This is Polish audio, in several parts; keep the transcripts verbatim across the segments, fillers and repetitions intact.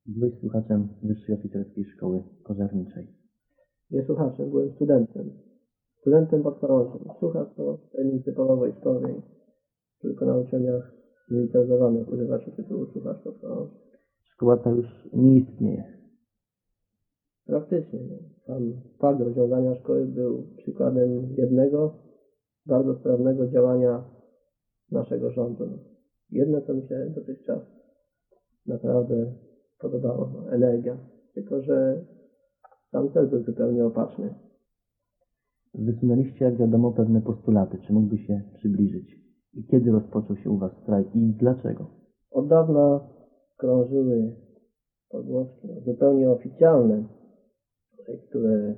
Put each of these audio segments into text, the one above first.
Byłeś słuchaczem Wyższej Oficerskiej Szkoły Pożarniczej. Nie słuchaczem, byłem studentem. Studentem podchorążym. Słuchacz to tajemnicy pola wojskowej. Tylko na uczelniach militaryzowanych używa się tytułu słuchacz podchorąży. Szkoła ta już nie istnieje. Praktycznie. No. Sam fakt rozwiązania szkoły był przykładem jednego bardzo sprawnego działania naszego rządu. Jedno, co mi się dotychczas naprawdę podobało, no, energia. Tylko że sam cel był zupełnie opaczny. Wysunęliście, jak wiadomo, pewne postulaty. Czy mógłby się przybliżyć? I kiedy rozpoczął się u Was strajk i dlaczego? Od dawna krążyły pogłoski zupełnie oficjalne, które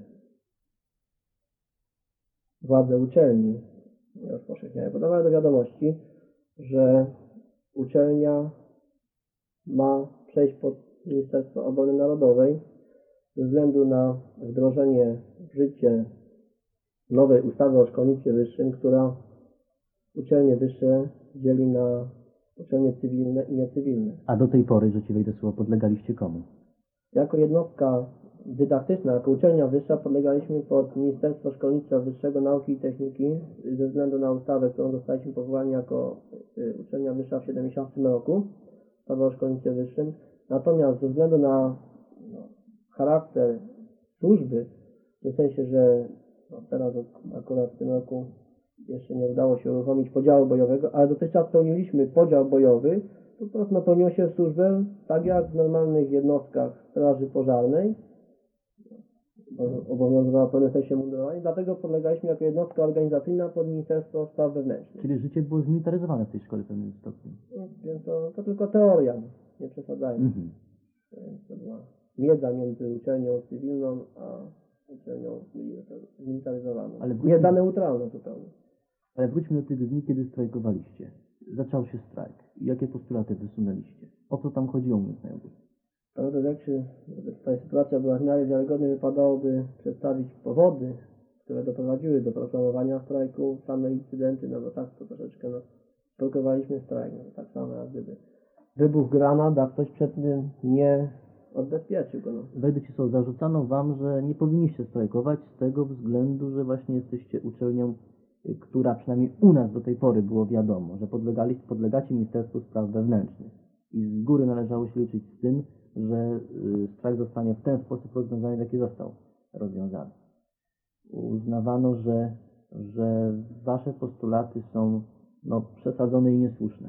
władze uczelni rozpowszechniają. Podawały do wiadomości, że uczelnia ma przejść pod Ministerstwo Obrony Narodowej ze względu na wdrożenie w życie nowej ustawy o szkolnictwie wyższym, która uczelnie wyższe dzieli na uczelnie cywilne i niecywilne. A do tej pory, że Ci wejdę słowo, podlegaliście komu? Jako jednostka dydaktyczna, jako uczelnia wyższa podlegaliśmy pod Ministerstwo Szkolnictwa Wyższego, Nauki i Techniki ze względu na ustawę, którą dostaliśmy powołani jako uczelnia wyższa w siedemdziesiątym roku, ustawę o szkolnictwie wyższym. Natomiast ze względu na no, charakter służby, w tym sensie, że no, teraz akurat w tym roku jeszcze nie udało się uruchomić podziału bojowego, ale dotychczas pełniliśmy podział bojowy, po prostu napełniło się służbę tak jak w normalnych jednostkach straży pożarnej, obowiązywała w pewnym sensie mundurowanie, dlatego podlegaliśmy jako jednostka organizacyjna pod Ministerstwo Spraw Wewnętrznych. Czyli życie było zmilitaryzowane w tej szkole w pewnym stopniu. No, więc to, to tylko teoria, nie przesadzajmy. Mhm. To była miedza między uczelnią cywilną a uczelnią zmilitaryzowaną. Ale wróćmy- Miedza neutralna zupełnie. Ale wróćmy do tych dni, kiedy strajkowaliście. Zaczął się strajk. Jakie postulaty wysunęliście? O co tam chodziło, mówiąc najogólniej? Prawdę rzeczy, żeby ta sytuacja była w miarę wiarygodna, wypadałoby przedstawić powody, które doprowadziły do proklamowania strajku, same incydenty, no bo tak to troszeczkę no, sprowokowaliśmy strajk, no, tak samo jak gdyby wybuch granat, a ktoś przed tym nie odbezpieczył go. No. Wejdę Ci słowo, zarzucano Wam, że nie powinniście strajkować z tego względu, że właśnie jesteście uczelnią, y, która przynajmniej u nas do tej pory było wiadomo, że podlegali, podlegacie Ministerstwu Spraw Wewnętrznych. I z góry należało się liczyć z tym, że y, strajk zostanie w ten sposób rozwiązany, w jaki został rozwiązany. Uznawano, że, że Wasze postulaty są no, przesadzone i niesłuszne.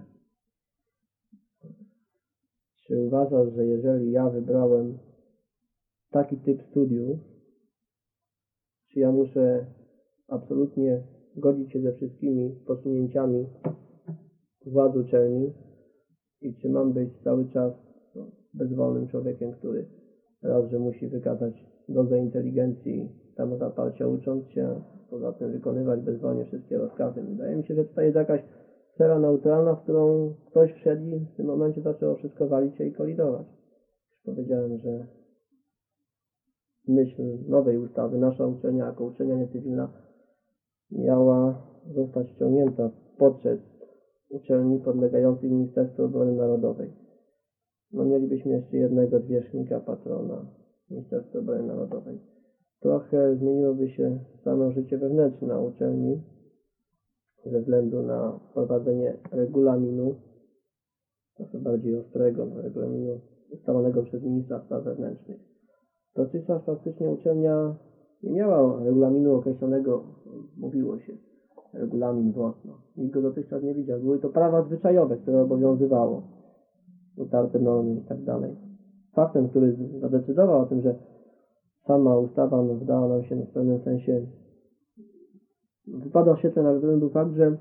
Czy uważasz, że jeżeli ja wybrałem taki typ studiów, czy ja muszę absolutnie godzić się ze wszystkimi posunięciami władz uczelni i czy mam być cały czas no, bezwolnym człowiekiem, który raz, że musi wykazać dozę inteligencji samozaparcia ucząc się, poza tym wykonywać bezwolnie wszystkie rozkazy. Wydaje mi się, że tutaj jest jakaś sfera neutralna, w którą ktoś wszedł i w tym momencie zaczęło wszystko walić się i kolidować. Już powiedziałem, że w myśl nowej ustawy nasza uczelnia jako uczelnia niecywilna miała zostać wciągnięta w poczet uczelni podlegających Ministerstwu Obrony Narodowej. No mielibyśmy jeszcze jednego zwierzchnika, patrona Ministerstwa Obrony Narodowej. Trochę zmieniłoby się samo życie wewnętrzne na uczelni ze względu na wprowadzenie regulaminu, trochę bardziej ostrego, regulaminu ustalonego przez ministra spraw wewnętrznych. Dotychczas faktycznie uczelnia nie miała regulaminu określonego, mówiło się, regulamin własno. Nikt go dotychczas nie widział. Były to prawa zwyczajowe, które obowiązywało, utarte normy i tak dalej. Faktem, który zadecydował o tym, że sama ustawa no, wydała nam się no, w pewnym sensie wypada w świetle na górę, był fakt, że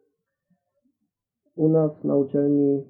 u nas na uczelni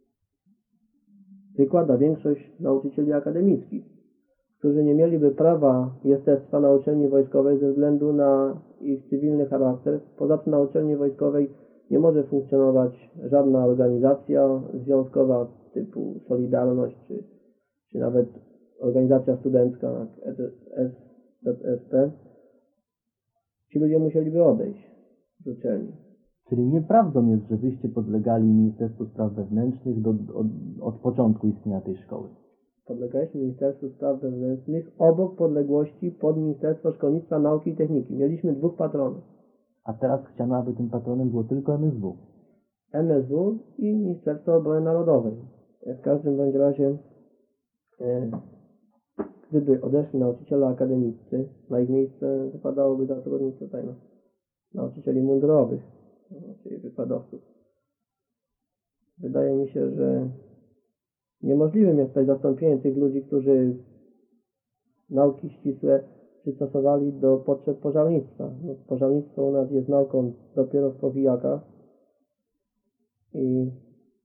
wykłada większość nauczycieli akademickich, którzy nie mieliby prawa jestestwa na uczelni wojskowej ze względu na ich cywilny charakter. Poza tym na uczelni wojskowej nie może funkcjonować żadna organizacja związkowa typu Solidarność, czy, czy nawet organizacja studencka jak S Z S P. Ci ludzie musieliby odejść z uczelni. Czyli nieprawdą jest, że Wyście podlegali Ministerstwu Spraw Wewnętrznych do, od, od początku istnienia tej szkoły. podlegaliśmy Ministerstwu Spraw Wewnętrznych obok podległości pod Ministerstwo Szkolnictwa, Nauki i Techniki. Mieliśmy dwóch patronów. A teraz chciano, aby tym patronem było tylko M S W. M S W i Ministerstwo Obrony Narodowej. W każdym bądź razie, e, gdyby odeszli nauczyciele akademiccy, na ich miejsce wypadałoby zatrudnić tutaj no, nauczycieli mundurowych, no, czyli wykładowców. Wydaje mi się, że niemożliwym jest tutaj zastąpienie tych ludzi, którzy nauki ścisłe przystosowali do potrzeb pożarnictwa. No, pożarnictwo u nas jest nauką dopiero w powijakach i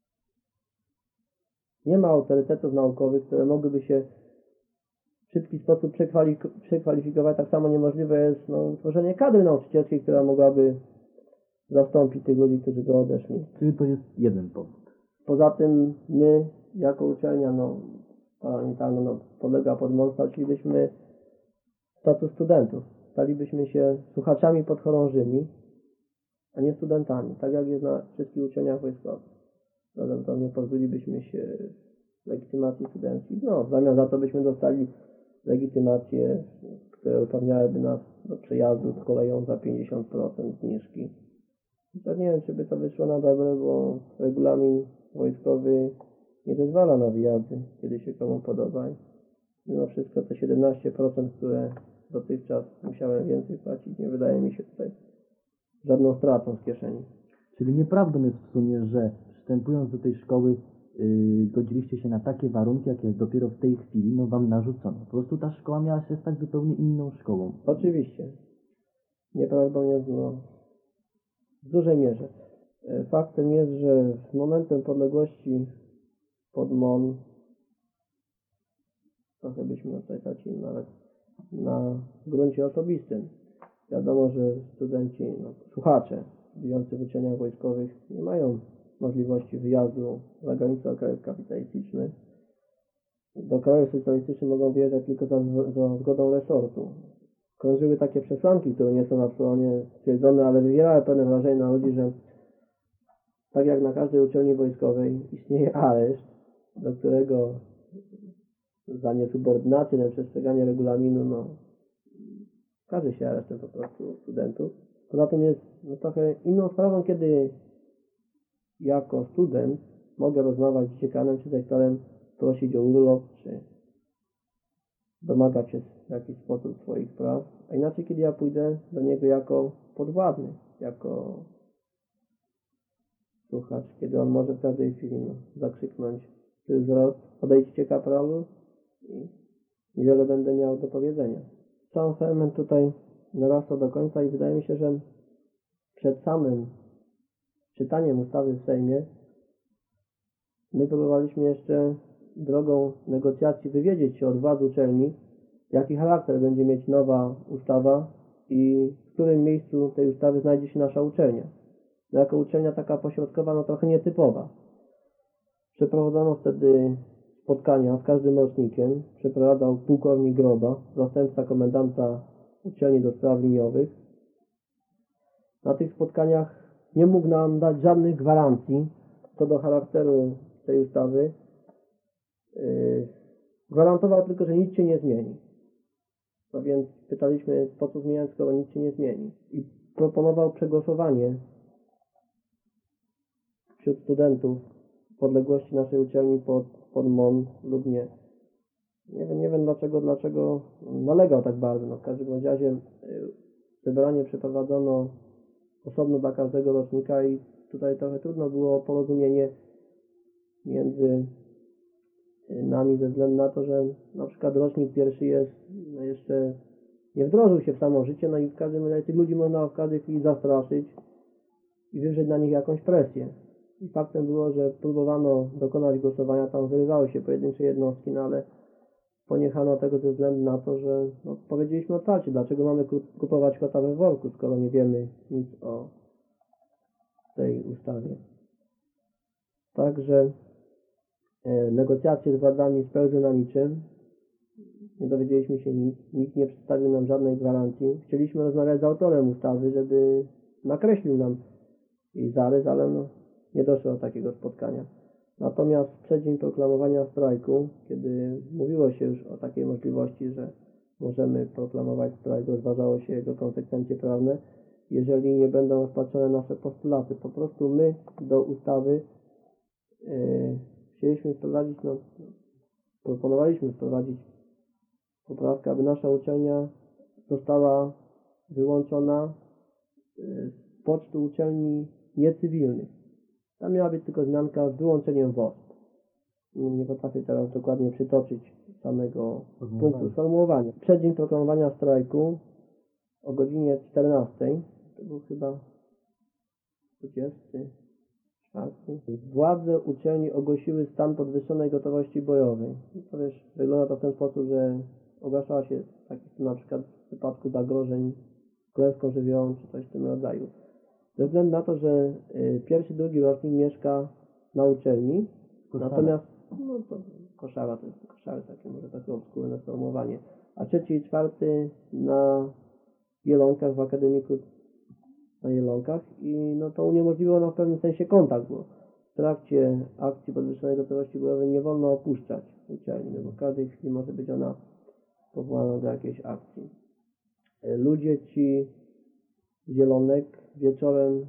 nie ma autorytetów naukowych, które mogłyby się w szybki sposób przekwalik- przekwalifikować. Tak samo niemożliwe jest no, utworzenie kadry nauczycielskiej, która mogłaby zastąpić tych ludzi, którzy go odeszli. Czyli to jest jeden powód. Poza tym my, jako uczelnia no, parlamentarna, no, podlega pod M O N, stracilibyśmy status studentów. Stalibyśmy się słuchaczami podchorążymi, a nie studentami, tak jak jest na wszystkich uczelniach wojskowych. Zatem to nie pozbylibyśmy się legitymacji studenckich. No, w zamian za to byśmy dostali legitymacje, które uprawniałyby nas do przejazdu z koleją za pięćdziesiąt procent zniżki. I to nie wiem, czy by to wyszło na dobre, bo regulamin wojskowy nie zezwala na wyjazdy, kiedy się komu podoba. Mimo wszystko te siedemnaście procent, które dotychczas musiałem więcej płacić, nie wydaje mi się tutaj żadną stratą z kieszeni. Czyli nieprawdą jest w sumie, że wstępując do tej szkoły yy, godziliście się na takie warunki, jakie dopiero w tej chwili no, wam narzucono. Po prostu ta szkoła miała się stać zupełnie inną szkołą. Oczywiście. Nieprawdą jest no, w dużej mierze. Faktem jest, że z momentem podległości pod M O N trochę byśmy tutaj tracili nawet na gruncie osobistym. Wiadomo, że studenci, no, słuchacze studiujący w uczelniach wojskowych nie mają możliwości wyjazdu za granicę do krajów kapitalistycznych. Do krajów socjalistycznych mogą wyjeżdżać tylko za, za zgodą resortu. Krążyły takie przesłanki, które nie są absolutnie stwierdzone, ale wywierały pewne wrażenie na ludzi, że tak jak na każdej uczelni wojskowej istnieje areszt, do którego za niesubordynację, nieprzestrzeganie regulaminu, no, każe się aresztem po prostu studentów. Poza tym jest no, trochę inną sprawą, kiedy jako student mogę rozmawiać z dziekanem czy dyrektorem, prosić o urlop, czy domagać się w jakiś sposób swoich praw, a inaczej kiedy ja pójdę do niego jako podwładny, jako słuchacz, kiedy on może w każdej chwili no, zakrzyknąć ty zwrot, odejdźcie kapralu i niewiele będę miał do powiedzenia. Cały ferment tutaj narasta do końca i wydaje mi się, że przed samym czytaniem ustawy w Sejmie my próbowaliśmy jeszcze drogą negocjacji wywiedzieć się od władz uczelni, jaki charakter będzie mieć nowa ustawa i w którym miejscu tej ustawy znajdzie się nasza uczelnia. No jako uczelnia taka pośrodkowa, no trochę nietypowa. Przeprowadzono wtedy spotkania z każdym rocznikiem. Przeprowadzał pułkownik Groba, zastępca komendanta uczelni do spraw liniowych. Na tych spotkaniach nie mógł nam dać żadnych gwarancji co do charakteru tej ustawy. Yy, gwarantował tylko, że nic się nie zmieni. No więc pytaliśmy, po co zmieniać, skoro nic się nie zmieni. I proponował przegłosowanie wśród studentów podległości naszej uczelni pod, pod M O N lub nie. Nie wiem, nie wiem dlaczego, dlaczego nalegał tak bardzo. No w każdym razie yy, zebranie przeprowadzono osobno dla każdego rocznika i tutaj trochę trudno było porozumienie między nami ze względu na to, że na przykład rocznik pierwszy jest no jeszcze nie wdrożył się w samo życie, no i w każdym razie tych ludzi można w każdej chwili zastraszyć i wywrzeć na nich jakąś presję. I faktem było, że próbowano dokonać głosowania, tam wyrywały się pojedyncze jednostki, no ale poniechano tego ze względu na to, że no, powiedzieliśmy otwarcie, dlaczego mamy kupować kota we worku, skoro nie wiemy nic o tej ustawie. Także e, negocjacje z władzami spełzły na niczym. Nie dowiedzieliśmy się nic. Nikt nie przedstawił nam żadnej gwarancji. Chcieliśmy rozmawiać z autorem ustawy, żeby nakreślił nam jej zarys, ale no, nie doszło do takiego spotkania. Natomiast w przeddzień proklamowania strajku, kiedy mówiło się już o takiej możliwości, że możemy proklamować strajk, rozważało się jego konsekwencje prawne, jeżeli nie będą rozpatrzone nasze postulaty. Po prostu my do ustawy yy, chcieliśmy wprowadzić, no, proponowaliśmy wprowadzić poprawkę, aby nasza uczelnia została wyłączona yy, z pocztu uczelni niecywilnych. Tam miała być tylko zmianka z wyłączeniem W O S P. Nie, nie potrafię teraz dokładnie przytoczyć samego punktu sformułowania. Przeddzień proklamowania strajku o godzinie czternastej, to był chyba dwudziesty czwarty, władze uczelni ogłosiły stan podwyższonej gotowości bojowej. To wiesz, wygląda to w ten sposób, że ogłaszała się taki na przykład w przypadku zagrożeń klęską żywiołową czy coś w tym rodzaju. Ze względu na to, że y, pierwszy, drugi rocznik mieszka na uczelni, Koszara. natomiast no to koszara to jest koszary takie może takie obskurne sformułowanie, a trzeci i czwarty na Jelonkach w akademiku na Jelonkach i no to uniemożliwiło nam w pewnym sensie kontakt, bo w trakcie akcji podwyższonej gotowości bojowej nie wolno opuszczać uczelni, no bo w każdej chwili może być ona powołana do jakiejś akcji. Ludzie ci z Zielonek wieczorem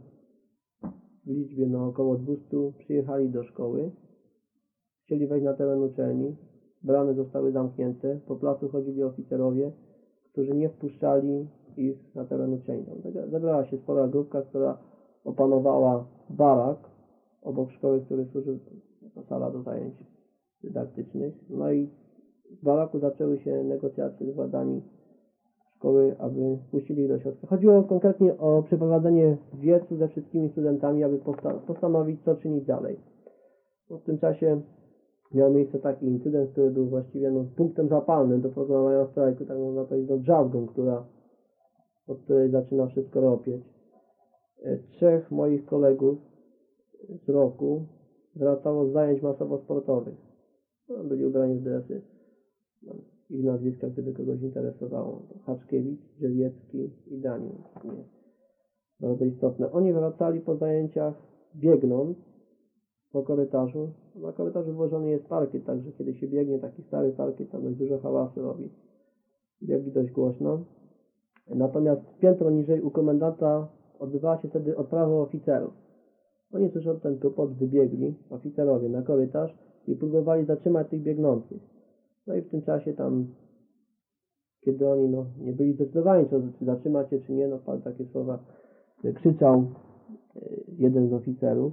w liczbie no około dwustu przyjechali do szkoły, chcieli wejść na teren uczelni, bramy zostały zamknięte, po placu chodzili oficerowie, którzy nie wpuszczali ich na teren uczelni. Zebrała się spora grupka, która opanowała barak obok szkoły, który służył jako sala do zajęć dydaktycznych. No i w baraku zaczęły się negocjacje z władami szkoły, aby wpuścili ich do środka. Chodziło konkretnie o przeprowadzenie wiecu ze wszystkimi studentami, aby posta- postanowić, co czynić dalej. No w tym czasie miał miejsce taki incydent, który był właściwie no, punktem zapalnym do proklamowania strajku, tak można powiedzieć, no, drzazgą, która, od której zaczyna wszystko ropieć. Trzech moich kolegów z roku wracało z zajęć masowo-sportowych. No, byli ubrani w dresy. No, ich nazwiska, gdyby kogoś interesowało. Haczkiewicz, Drzewiecki i Daniel. Nie. Bardzo istotne. Oni wracali po zajęciach biegnąc po korytarzu. Na korytarzu włożony jest parkiet, także kiedy się biegnie taki stary parkiet, tam dość dużo hałasu robi. Biegli dość głośno. Natomiast piętro niżej u komendanta odbywała się wtedy odprawa oficerów. Oni słysząc ten tupot wybiegli, oficerowie, na korytarz i próbowali zatrzymać tych biegnących. No i w tym czasie tam, kiedy oni no, nie byli zdecydowani, czy zatrzymać się, czy nie, no padły takie słowa, krzyczał jeden z oficerów,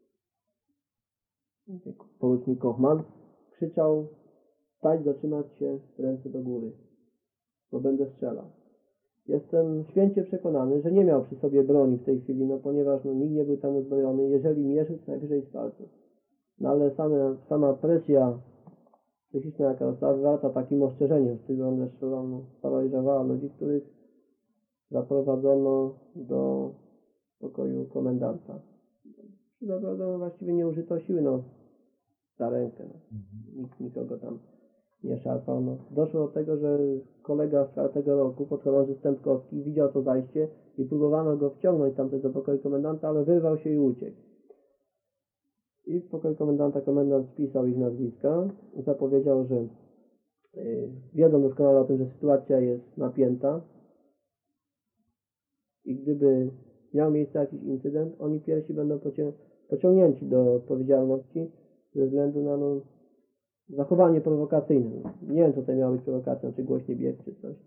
porucznik Kochman, krzyczał: stać, zatrzymać się, ręce do góry, bo będę strzelał. Jestem święcie przekonany, że nie miał przy sobie broni w tej chwili, no ponieważ no, nikt nie był tam uzbrojony, jeżeli mierzył, to najwyżej z palców. No ale same, sama presja psychiczna, jaka została wywarta takim ostrzeżeniem, z którego on zresztą no, sparaliżowała ludzi, których zaprowadzono do pokoju komendanta. Zaprowadzono, właściwie nie użyto siły, no, za rękę. No. Nikt nikogo tam nie szarpał. No. Doszło do tego, że kolega z czwartego roku, podchorąży Stępkowski, widział to zajście i próbowano go wciągnąć tamtąd do pokoju komendanta, ale wyrwał się i uciekł. I w pokoju komendanta komendant spisał ich nazwiska i zapowiedział, że yy, wiedzą doskonale o tym, że sytuacja jest napięta i gdyby miał miejsce jakiś incydent, oni pierwsi będą pocią- pociągnięci do odpowiedzialności ze względu na no, zachowanie prowokacyjne. Nie wiem, co to miało być prowokacją, czy głośny bieg, czy coś.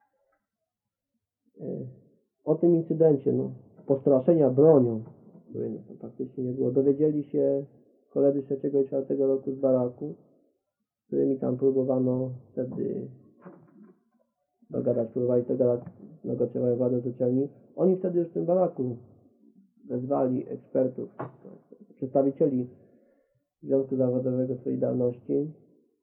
Yy, o tym incydencie, no, postraszenia bronią, której no, praktycznie nie było, dowiedzieli się koledzy trzeciego i czwartego roku z baraku, z którymi tam próbowano wtedy dogadać, próbowali dogadać, negocjować władzę z uczelni. Oni wtedy już w tym baraku wezwali ekspertów, przedstawicieli Związku Zawodowego Solidarności,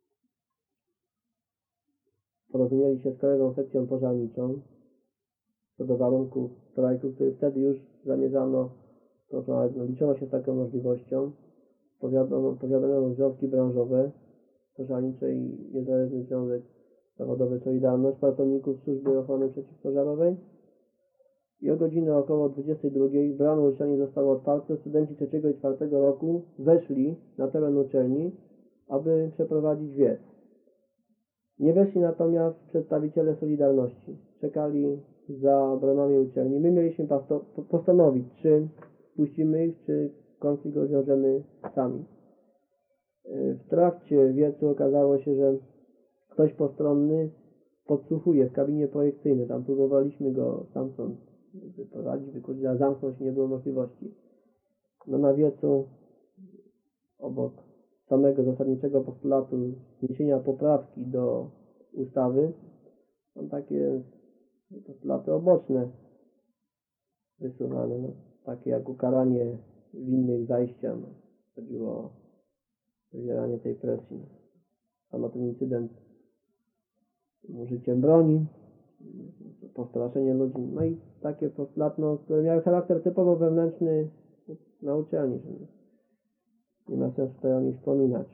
porozumieli się z Krajową Sekcją Pożarniczą co do warunków strajku, który wtedy już zamierzano, to, no, liczono się z taką możliwością. Powiadomiono, powiadomiono związki branżowe, pożarnicze i Niezależny Związek Zawodowy Solidarność, pracowników Służby Ochrony Przeciwpożarowej. i o godzinie około dwudziestej drugiej bramy uczelni zostały otwarte. Studenci trzeciego i czwartego roku weszli na teren uczelni, aby przeprowadzić wiec. Nie weszli natomiast przedstawiciele Solidarności. Czekali za bramami uczelni. My mieliśmy postanowić, czy puścimy ich, czy konflikt rozwiążemy sami. W trakcie wiecu okazało się, że ktoś postronny podsłuchuje w kabinie projekcyjnej. Tam próbowaliśmy go stamtąd wyprowadzić, wykurzyć, a zamknąć nie było możliwości. No na wiecu obok samego zasadniczego postulatu zniesienia poprawki do ustawy są takie postulaty oboczne wysuwane, no, takie jak ukaranie winnych zajścia. No. Chodziło o wywieranie tej presji. Sam ten incydent użyciem broni, postraszenie ludzi, no i takie postulaty, no, które miały charakter typowo wewnętrzny na uczelni, że nie ma sensu tutaj o nich wspominać.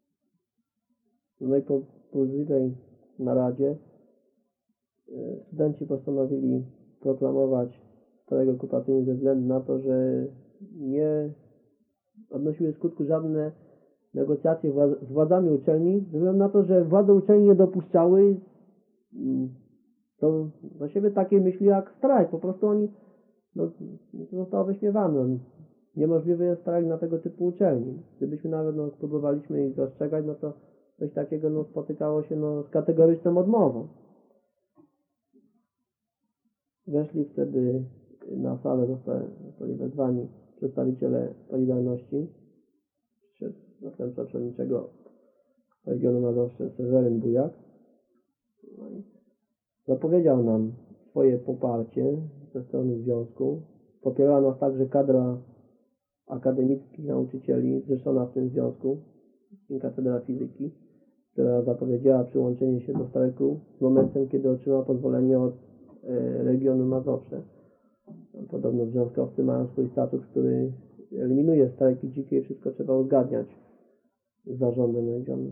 No i po burzliwej naradzie studenci postanowili proklamować strajk okupacyjny ze względu na to, że nie odnosiły skutku żadne negocjacje władz- z władzami uczelni, ze względu na to, że władze uczelni nie dopuszczały do, do siebie takiej myśli jak strajk. Po prostu oni, no, to zostało wyśmiewane. Niemożliwy jest strajk na tego typu uczelni. Gdybyśmy nawet no, próbowaliśmy ich rozstrzegać, no to coś takiego no, spotykało się no, z kategoryczną odmową. Weszli wtedy na salę, zostali wezwani przedstawiciele Solidarności, następca przewodniczącego regionu Mazowsze Seweryn Bujak. No i zapowiedział nam swoje poparcie ze strony związku. Popierała nas także kadra akademickich nauczycieli zrzeszona w tym związku, Katedra Fizyki, która zapowiedziała przyłączenie się do strajku z momentem, kiedy otrzymała pozwolenie od e, regionu Mazowsze. Podobno związkowcy mają swój statut, który eliminuje strajki dzikie i wszystko trzeba uzgadniać z zarządem regionu.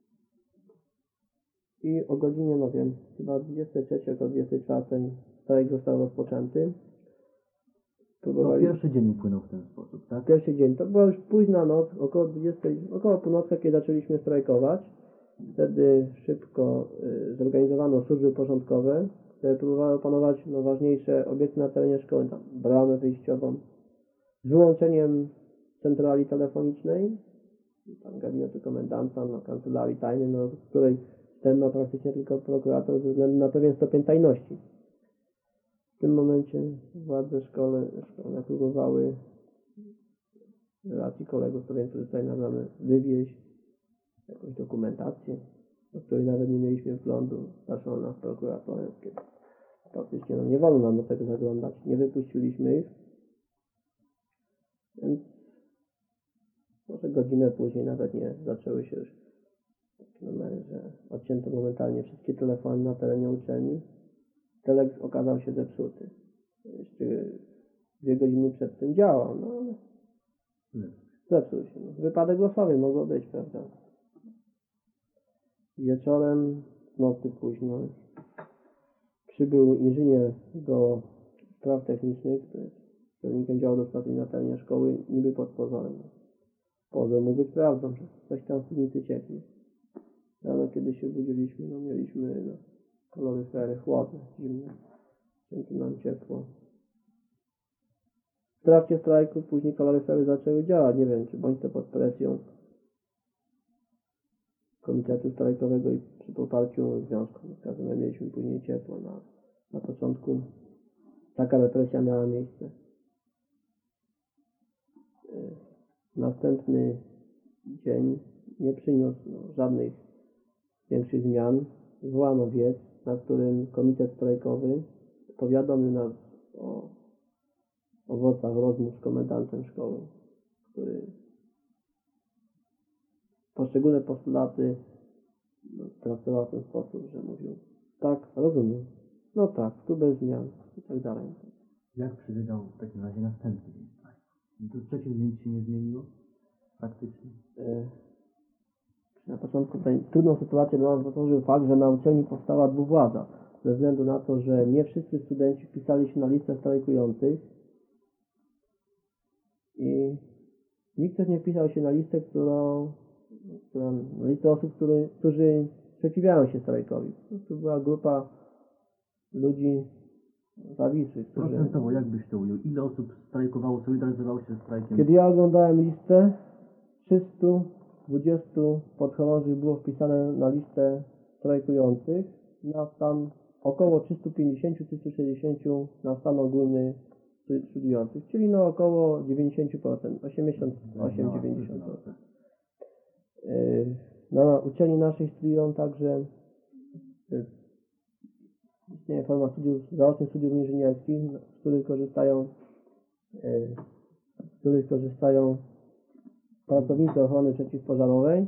I o godzinie, no wiem, chyba dwudziestej trzeciej, około dwudziestej czwartej strajk został rozpoczęty. No, pierwszy dzień upłynął w ten sposób, tak? Pierwszy dzień. To była już późna noc, około dwudziestej, około północy, kiedy zaczęliśmy strajkować. Wtedy szybko y, zorganizowano służby porządkowe, które próbowały opanować no, ważniejsze obiekty na terenie szkoły, tam bramę wyjściową, z wyłączeniem centrali telefonicznej, tam gabinetu komendanta, no, kancelarii tajnej, no, w której ten ma praktycznie tylko prokurator ze względu na pewien stopień tajności. W tym momencie władze szkole, szkolne próbowały z racji kolegów, to więc tutaj nawet wywieźć jakąś dokumentację, do której nawet nie mieliśmy wglądu. Zaszło nas prokuratorem, kiedy praktycznie no, nie wolno nam do tego zaglądać. Nie wypuściliśmy ich. Więc może godzinę później nawet nie zaczęły się już takie numery, że odcięto momentalnie wszystkie telefony na terenie uczelni. Telex okazał się zepsuty. Jeszcze dwie godziny przed tym działał, no ale zepsuł się. No. Wypadek losowy mogło być, prawda? Wieczorem, w nocy późno, przybył inżynier do spraw technicznych, który jest kierownikiem działu do spraw na terenie szkoły, niby pod pozorem. Pozór mógł być prawdą, że coś tam w piwnicy cieknie. Rano, kiedy się budziliśmy, no mieliśmy no, kaloryfery chłodne, zimne, więc nam ciepło. W trakcie strajku później kaloryfery zaczęły działać, nie wiem, czy bądź to pod presją komitetu strajkowego i przy poparciu związku. W każdym razie mieliśmy później ciepło. Na, na początku taka represja miała miejsce. Następny dzień nie przyniósł no, żadnych większych zmian. Zwołano wiec, na którym komitet strajkowy powiadomił nas o owocach rozmów z komendantem szkoły, który poszczególne postulaty no, traktował w ten sposób, że mówił: tak, rozumiem, no tak, tu bez zmian i tak dalej. Jak przebiegał w takim razie następny dzień strajku? To w trzecim dniu nic się nie zmieniło? Faktycznie. E, na początku tutaj trudną sytuację dla nas stworzył fakt, że na uczelni powstała dwuwładza. ze względu na to, że nie wszyscy studenci wpisali się na listę strajkujących i nikt też nie wpisał się na listę, którą, którą na listę osób, który, którzy sprzeciwiają się strajkowi. To była grupa ludzi zawisłych, którzy... Procentowo, jak byś to ujął? Ile osób strajkowało, solidaryzowało się ze strajkiem? Kiedy ja oglądałem listę, trzysta dwadzieścia podchorążych było wpisane na listę strajkujących, na stan około trzysta pięćdziesiąt do trzystu sześćdziesięciu na stan ogólny studiujących, czyli no około dziewięćdziesiąt procent, osiemdziesiąt osiem do dziewięćdziesięciu procent. Yy, Na uczelni naszej studiują także, yy, istnieje forma studiów, zaocznych studiów inżynierskich, z których korzystają, yy, z których korzystają pracownicy ochrony przeciwpożarowej.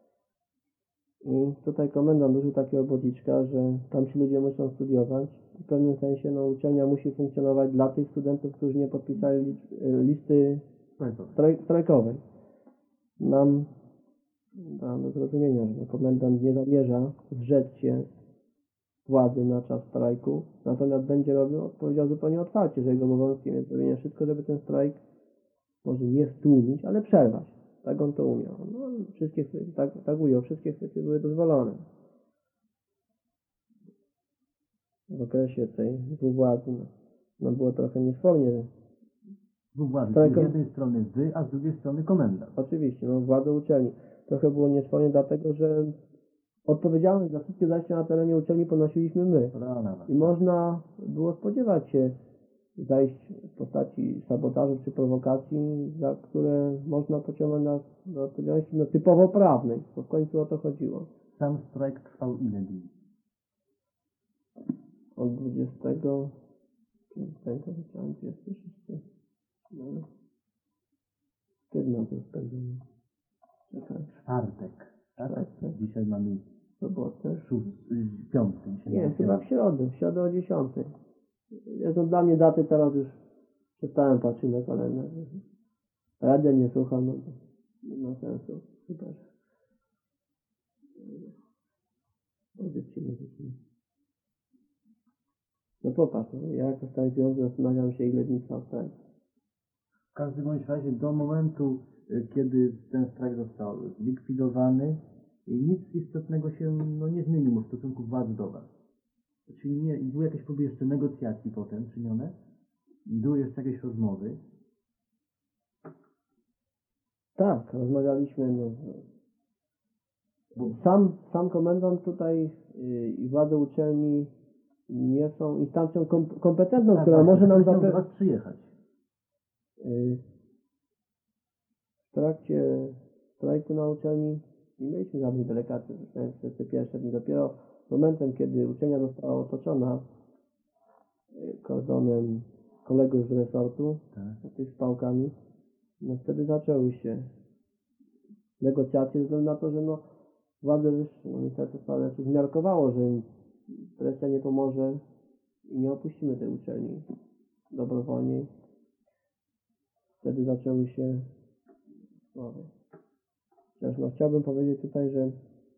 I tutaj komendant użył takiego bodziczka, że tam ci ludzie muszą studiować. W pewnym sensie no, uczelnia musi funkcjonować dla tych studentów, którzy nie podpisali licz- listy straj- strajkowej. Nam dam do zrozumienia, że komendant nie zamierza zrzec się władzy na czas strajku, natomiast będzie robił, powiedział zupełnie otwarcie, że jego obowiązkiem jest zrobienie wszystko, żeby ten strajk może nie stłumić, ale przerwać. Tak on to umiał. No, wszystkie chwyty, tak, tak ujął, wszystkie chwyty były dozwolone. W okresie tej dwuwładzy no, no było trochę niesfornie. Dwuwładzy, Tak, czyli z jednej strony wy, a z drugiej strony komendant. Oczywiście, no władze uczelni. Trochę było niesfornie dlatego, że odpowiedzialność za wszystkie zajścia na terenie uczelni ponosiliśmy my. I można było spodziewać się zajść w postaci sabotażu czy prowokacji, za które można pociągnąć nas do odpowiedzialności no, typowo prawnej, bo w końcu o to chodziło. Sam strajk trwał ile dni? Od dwudziestego piątego zacząłem, dwudziestego szóstego. No. Kiedy na to spędzimy? Czekaj. Czwartek, tak? Czwartek. Dzisiaj mamy Sobotę. szósty, piąty. Dzisiaj Nie, mamy chyba w piąty. środę, w środę o dziesiątej. Jest dla mnie daty teraz już przestałem patrzeć na kalendarz. Radia nie słucham, no to nie ma sensu. Chyba, że audycji muzycznej. No popatrz, no, ja jako strajkujący zastanawiam się, ile dni trwał strajk. W każdym bądź razie do momentu, y, kiedy ten strajk został zlikwidowany, y, nic istotnego się no, nie zmieniło w stosunku władz do was. Czyli nie, były jakieś próby jeszcze negocjacji potem czynione? Były jeszcze jakieś rozmowy? Tak, rozmawialiśmy. No, sam, sam komendant tutaj yy, i władze uczelni nie są instancją kom, kompetentną, Tak, która właśnie, może nam ktoś miał do zapewnić. was przyjechać. Yy, w trakcie strajku na uczelni nie mieliśmy żadnej delegacji, przez te pierwsze dni. Dopiero momentem, kiedy uczelnia została otoczona yy, kordonem kolegów z resortu, Tak. tych z pałkami, no wtedy zaczęły się negocjacje, ze względu na to, że no władze wyższe, no Ministerstwo Spraw Wewnętrznych zmiarkowało, że presja nie pomoże i nie opuścimy tej uczelni dobrowolnie. Wtedy zaczęły się sprawy. Chociaż no chciałbym powiedzieć tutaj, że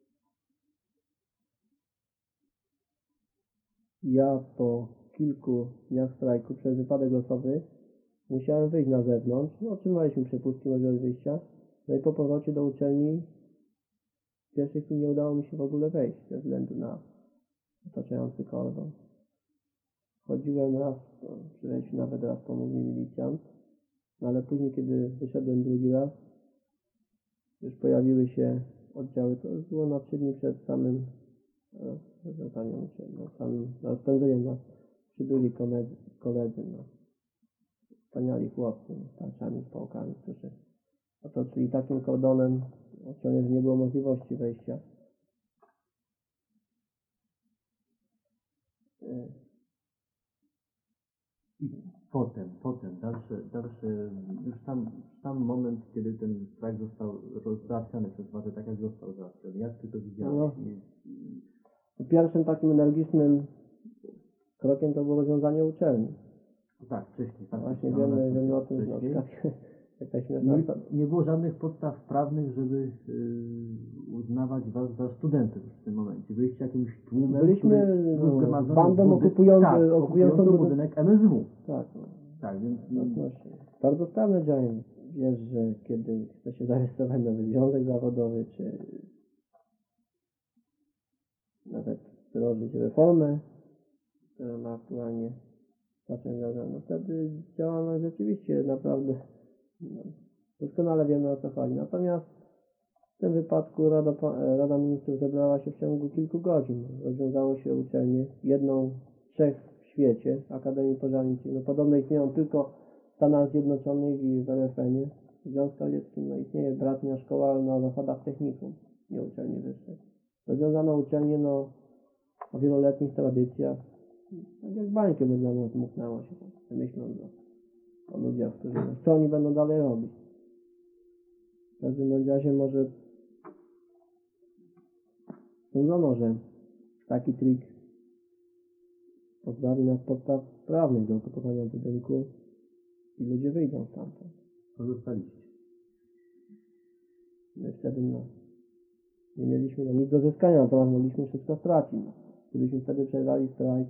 ja po kilku dniach strajku przez wypadek losowy musiałem wyjść na zewnątrz. No, otrzymaliśmy przepustki, możliwość wyjścia. No i po powrocie do uczelni w pierwszej chwili nie udało mi się w ogóle wejść ze względu na otaczający kordon. Chodziłem raz, no, przy wejściu nawet raz pomógł mi milicjant, no ale później, kiedy wyszedłem drugi raz, już pojawiły się oddziały. To już było na trzy dni przed samym rozwiązaniem uczelni, no, samym rozpędzeniem nas przybyli koledzy, koledzy no. Wspaniali chłopcy, no, z tarczami, z pałkami, którzy otoczyli takim kordonem uczelnię, że nie było możliwości wejścia. I potem, potem, dalszy, dalszy, już sam, sam moment, kiedy ten strajk został roz- załatwiony przez władze, tak jak został załatwiony. Jak ty to widziałeś? No. I, Pierwszym takim energicznym krokiem to było rozwiązanie uczelni. no tak, wcześniej. Tak, Właśnie no, wiemy, nastąpiło wiemy o tym, że na wcześniej. przykład jakaś śmieszna... Nie, nie było żadnych podstaw prawnych, żeby yy, uznawać was za studentów w tym momencie. Byliście jakimś tłumem, Byliśmy, który no, był zgromadzony bandą w budy- okupującą- tak, okupującą okupującą budynek- budynek M S W. Tak, no. Tak, więc Własności. Bardzo sprawne działanie. Wiesz, że kiedy chce się zarejestrować nowy związek zawodowy, czy nawet wdrożyć reformę, która ma aktualnie znaczenie, no wtedy działalność rzeczywiście naprawdę no, doskonale wiemy, o co chodzi. Natomiast w tym wypadku Rada, Pa- Rada Ministrów zebrała się w ciągu kilku godzin. Rozwiązało się uczelnie, jedną z trzech w świecie, Akademii Pożarniczej. No podobne istnieją tylko w Stanach Zjednoczonych i w R F N ie. W Związku Radzieckim no, istnieje bratnia szkoła, ale na zasadach technikum, nie uczelni wyższej. Rozwiązano uczelnie no, o wieloletnich tradycjach. Tak jak bańkę mydlaną zmuknęło się, tak myśląc o, o ludziach, którzy, no, co oni będą dalej robić. W każdym bądź razie może sądzono, że taki trik pozbawi nas podstaw prawnych do okupowania budynku i ludzie wyjdą stamtąd. pozostaliście. My wtedy no, nie mieliśmy no, nic do zyskania, natomiast mogliśmy wszystko stracić. No. Gdybyśmy wtedy przerwali strajk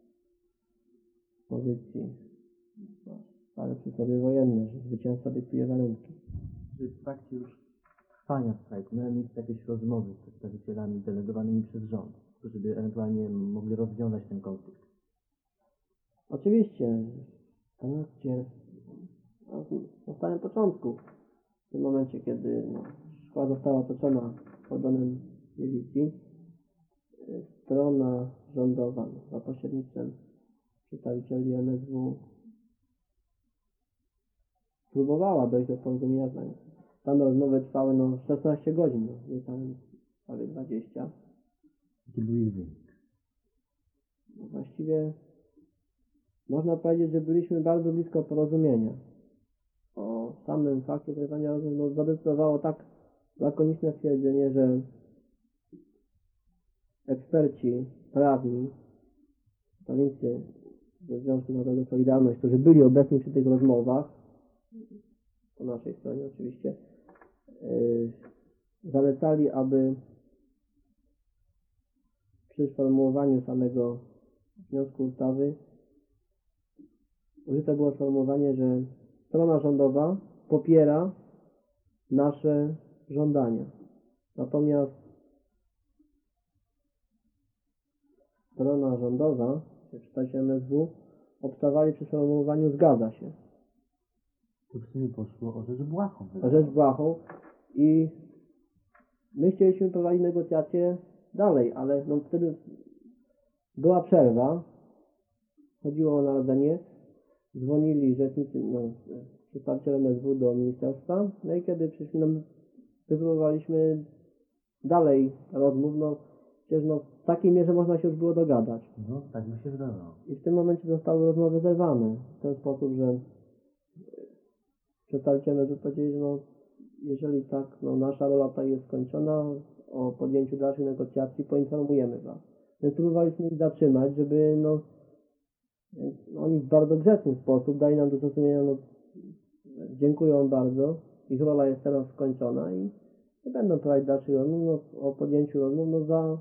w pozycji no, stare przysłowie wojenne, że zwycięstwo dyktuje warunki. Czy w trakcie już trwania strajku miały miejsce jakieś rozmowy z przedstawicielami delegowanymi przez rząd, którzy by ewentualnie mogli rozwiązać ten konflikt? Oczywiście, w trakcie, no, na samym początku, w tym momencie, kiedy no, szkoła została otoczona kordonem milicji, y, strona rządowa no, za pośrednictwem przedstawicieli M S W próbowała dojść do porozumienia zdań. Tam rozmowy trwały no, szesnaście godzin, no, nie tam prawie dwadzieścia. Jaki był ich wynik? No, właściwie można powiedzieć, że byliśmy bardzo blisko porozumienia. O samym fakcie trwania rozmów no, zadecydowało tak lakoniczne stwierdzenie, że eksperci prawni, prawnicy ze Związku Narodowego Solidarność, którzy byli obecni przy tych rozmowach, po naszej stronie oczywiście, yy, zalecali, aby przy sformułowaniu samego wniosku ustawy użyte było sformułowanie, że strona rządowa popiera nasze żądania. Natomiast strona rządowa, czy przedstawiciele M S W, obstawali przy sformułowaniu zgadza się. Tu w sumie poszło o rzecz błahą. O rzecz błahą i my chcieliśmy prowadzić negocjacje dalej, ale no wtedy była przerwa, chodziło o narodzenie, dzwonili rzecznicy, no, przedstawiciele M S W do ministerstwa, no i kiedy przyszli, no, wypróbowaliśmy dalej rozmów, no przecież no, w takiej mierze można się już było dogadać. No, tak mi się wydawało. I w tym momencie zostały rozmowy zerwane w ten sposób, że przedstawiciele M S W powiedzieli, że no, jeżeli tak, no, nasza rola tutaj jest skończona, o podjęciu dalszych negocjacji poinformujemy Was. Więc próbowaliśmy ich zatrzymać, żeby no, oni w bardzo grzeczny sposób dali nam do zrozumienia, no, dziękuję Wam bardzo, ich rola jest teraz skończona i nie będą prowadzić dalszych rozmów, no, o podjęciu rozmów, no za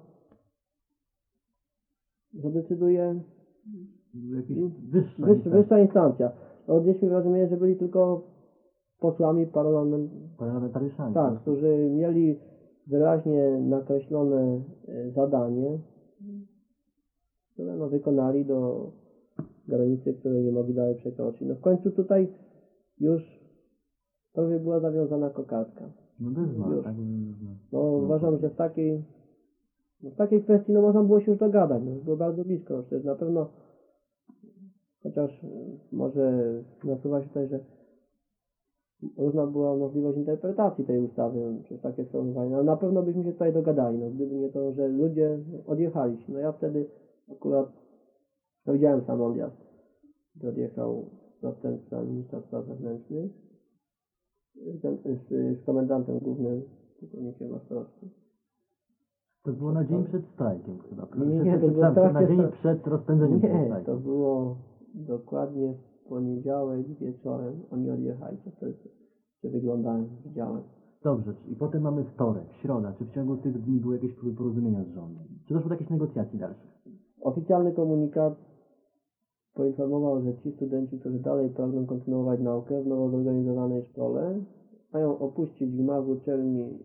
zadecyduje Jakaś wyższa, wyższa, wyższa instancja. No, odnieśmy wrażenie, że byli tylko posłami parlament, parlamentariuszami. tak, którzy mieli wyraźnie nakreślone e, zadanie, które no, wykonali do granicy, której nie mogli dalej przekroczyć. No w końcu tutaj już prawie była zawiązana kokardka. No bez ma, Już. tak? No uważam, że w takiej no, w takiej kwestii no można było się już dogadać, no, już było bardzo blisko. No, przecież na pewno chociaż y, może nasuwa się tutaj, że różna była możliwość interpretacji tej ustawy no, przez takie sformułowanie, ale na pewno byśmy się tutaj dogadali, no, gdyby nie to, że ludzie odjechali. No ja wtedy akurat no, widziałem sam odjazd, gdy odjechał następca ministra spraw wewnętrznych z, z, z komendantem głównym, pułkownikiem Ostrowskim. To było na dzień przed strajkiem chyba. Nie, nie, nie, to było Przepraszam, na strasznie dzień sta- przed rozpędzeniem tego Nie, strajku. to było dokładnie w poniedziałek wieczorem. Oni odjechali. To wtedy czy wyglądałem, widziałem. Dobrze, i potem mamy wtorek, środa. Czy w ciągu tych dni były jakieś próby porozumienia z rządem? Czy doszło do jakichś negocjacji dalszych? Oficjalny komunikat poinformował, że ci studenci, którzy dalej pragną kontynuować naukę w nowo zorganizowanej szkole, mają opuścić gmach uczelni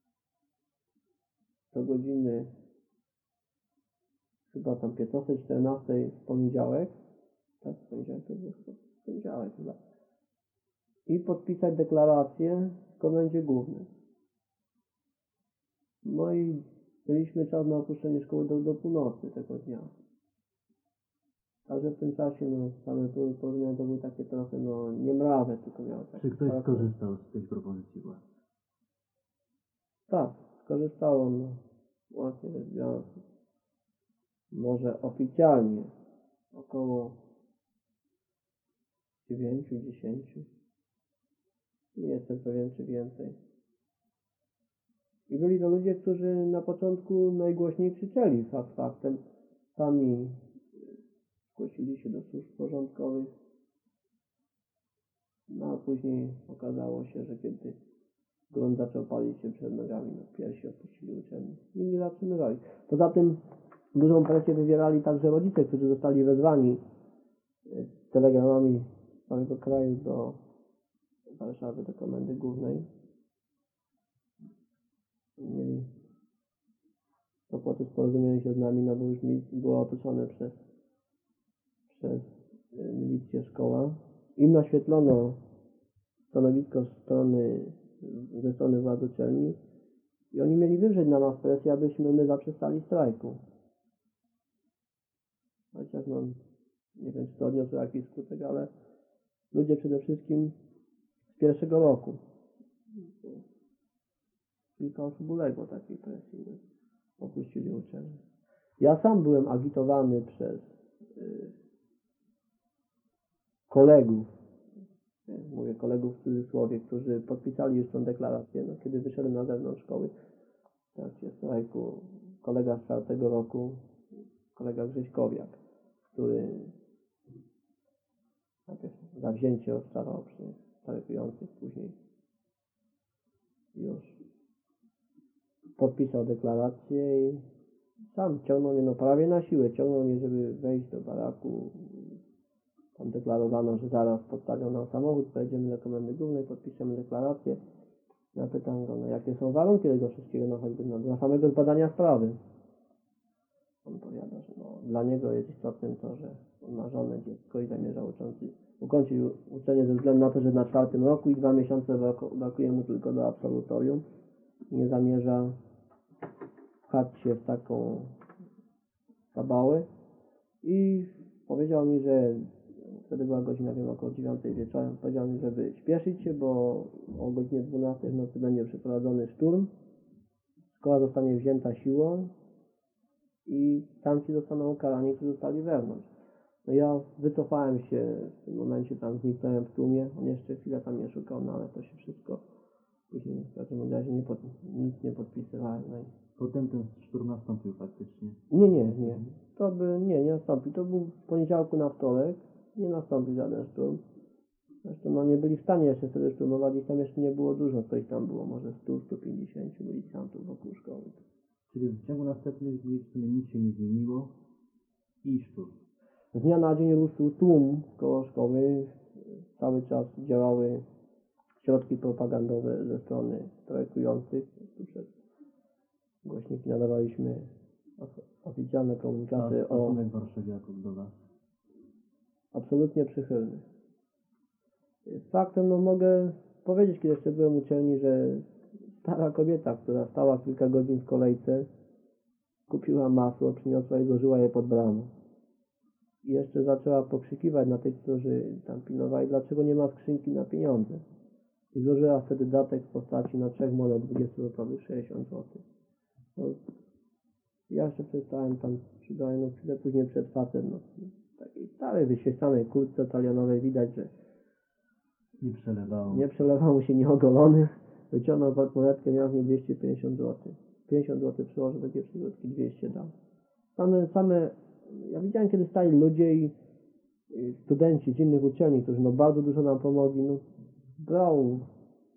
do godziny chyba tam piętnastej czternastej w poniedziałek. Tak, w poniedziałek to było chyba. W poniedziałek chyba. I podpisać deklarację w komendzie głównej. No i mieliśmy czas na opuszczenie szkoły do, do północy tego dnia. Także w tym czasie no, same porozumienia to były takie trochę no, niemrawe, tylko miały takie... Czy ktoś charakter. skorzystał z tej propozycji władzy? Tak, skorzystało no, właśnie rzecz biorąc. Może oficjalnie około dziewięciu, dziesięciu. Nie jestem pewien, czy więcej. I byli to ludzie, którzy na początku najgłośniej krzyczeli fakt faktem. Sami zgłosili się do służb porządkowych. No a później okazało się, że kiedy grunt zaczął palić się przed nogami, no pierwsi opuścili uczelnię i nie zatrzymywali. Poza tym dużą presję wywierali także rodzice, którzy zostali wezwani telegramami z całego kraju do Warszawy, do komendy głównej. Mieli kłopoty z porozumieniem się z nami, no bo już było otoczone przez, przez milicję szkoła. Im naświetlono stanowisko strony, ze strony władz uczelni i oni mieli wywrzeć na nas presję, abyśmy my zaprzestali strajku. Chociaż no, nie wiem, czy to odniosło jakiś skutek, ale ludzie przede wszystkim z pierwszego roku. Kilka osób uległo takiej presji, no, opuścili uczelnię. Ja sam byłem agitowany przez y, kolegów, mówię kolegów w cudzysłowie, którzy podpisali już tę deklarację, no, kiedy wyszedłem na zewnątrz szkoły w trakcie strajku. Kolega z czwartego roku, kolega Grześkowiak, który najpierw zawzięcie odstawał przy strajkujących, później już podpisał deklarację i sam ciągnął mnie, no prawie na siłę, ciągnął mnie, żeby wejść do baraku. Tam deklarowano, że zaraz podstawią nam samochód, pojedziemy do komendy głównej, podpiszemy deklarację. Ja pytam go, no jakie są warunki tego wszystkiego, no choćby no, dla samego zbadania sprawy. On powiada, że no, dla niego jest istotnym to, że on ma żonę, dziecko i zamierza uczący, ukończyć uczenie ze względu na to, że na czwartym roku i dwa miesiące brakuje mu tylko do absolutorium. Nie zamierza pchać się w taką kabałę i powiedział mi, że wtedy była godzina, wiem, około dziewiątej wieczorem, powiedział mi, żeby śpieszyć się, bo o godzinie dwunastej w nocy będzie przeprowadzony szturm, szkoła zostanie wzięta siłą i tamci zostaną ukarani, którzy zostali wewnątrz. No ja wycofałem się w tym momencie, tam zniknąłem w tłumie, on jeszcze chwilę tam mnie szukał, no ale to się wszystko później w każdym razie nie pod, nic nie podpisywałem. No i... Potem ten szturm nastąpił faktycznie. Nie, nie, nie. To by, nie, nie nastąpił. To był z poniedziałku na wtorek. Nie nastąpił żaden szturm. Zresztą no nie byli w stanie jeszcze wtedy szturmować. Ich tam jeszcze nie było dużo. Co ich tam było? Może sto do stu pięćdziesięciu milicjantów wokół szkoły. Czyli w ciągu następnych dni w sumie nic się nie zmieniło i szturm. Z dnia na dzień rósł tłum koło szkoły. Cały czas działały środki propagandowe ze strony strajkujących. Przez głośniki nadawaliśmy oficjalne komunikaty. A stosunek warszawiaków do was? Absolutnie przychylny. Faktem, no mogę powiedzieć, kiedy jeszcze byłem uczelni, że stara kobieta, która stała kilka godzin w kolejce, kupiła masło, przyniosła i złożyła je pod bramą. I jeszcze zaczęła pokrzykiwać na tych, którzy tam pilnowali, dlaczego nie ma skrzynki na pieniądze. I złożyła wtedy datek w postaci na trzech monet dwudziestozłotowych sześćdziesiąt złotych. No, ja jeszcze przestałem tam przybrałem, no chwilę później przed facet, no w takiej starej, wyświetlanej kurtce talionowej widać, że Nie przelewało. nie przelewał mu się nieogolony. Wyciągnął portmonetkę, miał w niej dwieście pięćdziesiąt złotych. pięćdziesiąt złotych przyłożył do kiepskiej krótki, dwieście dał. Same, same, ja widziałem, kiedy stali ludzie i, i studenci z innych uczelni, którzy no bardzo dużo nam pomogli, no brał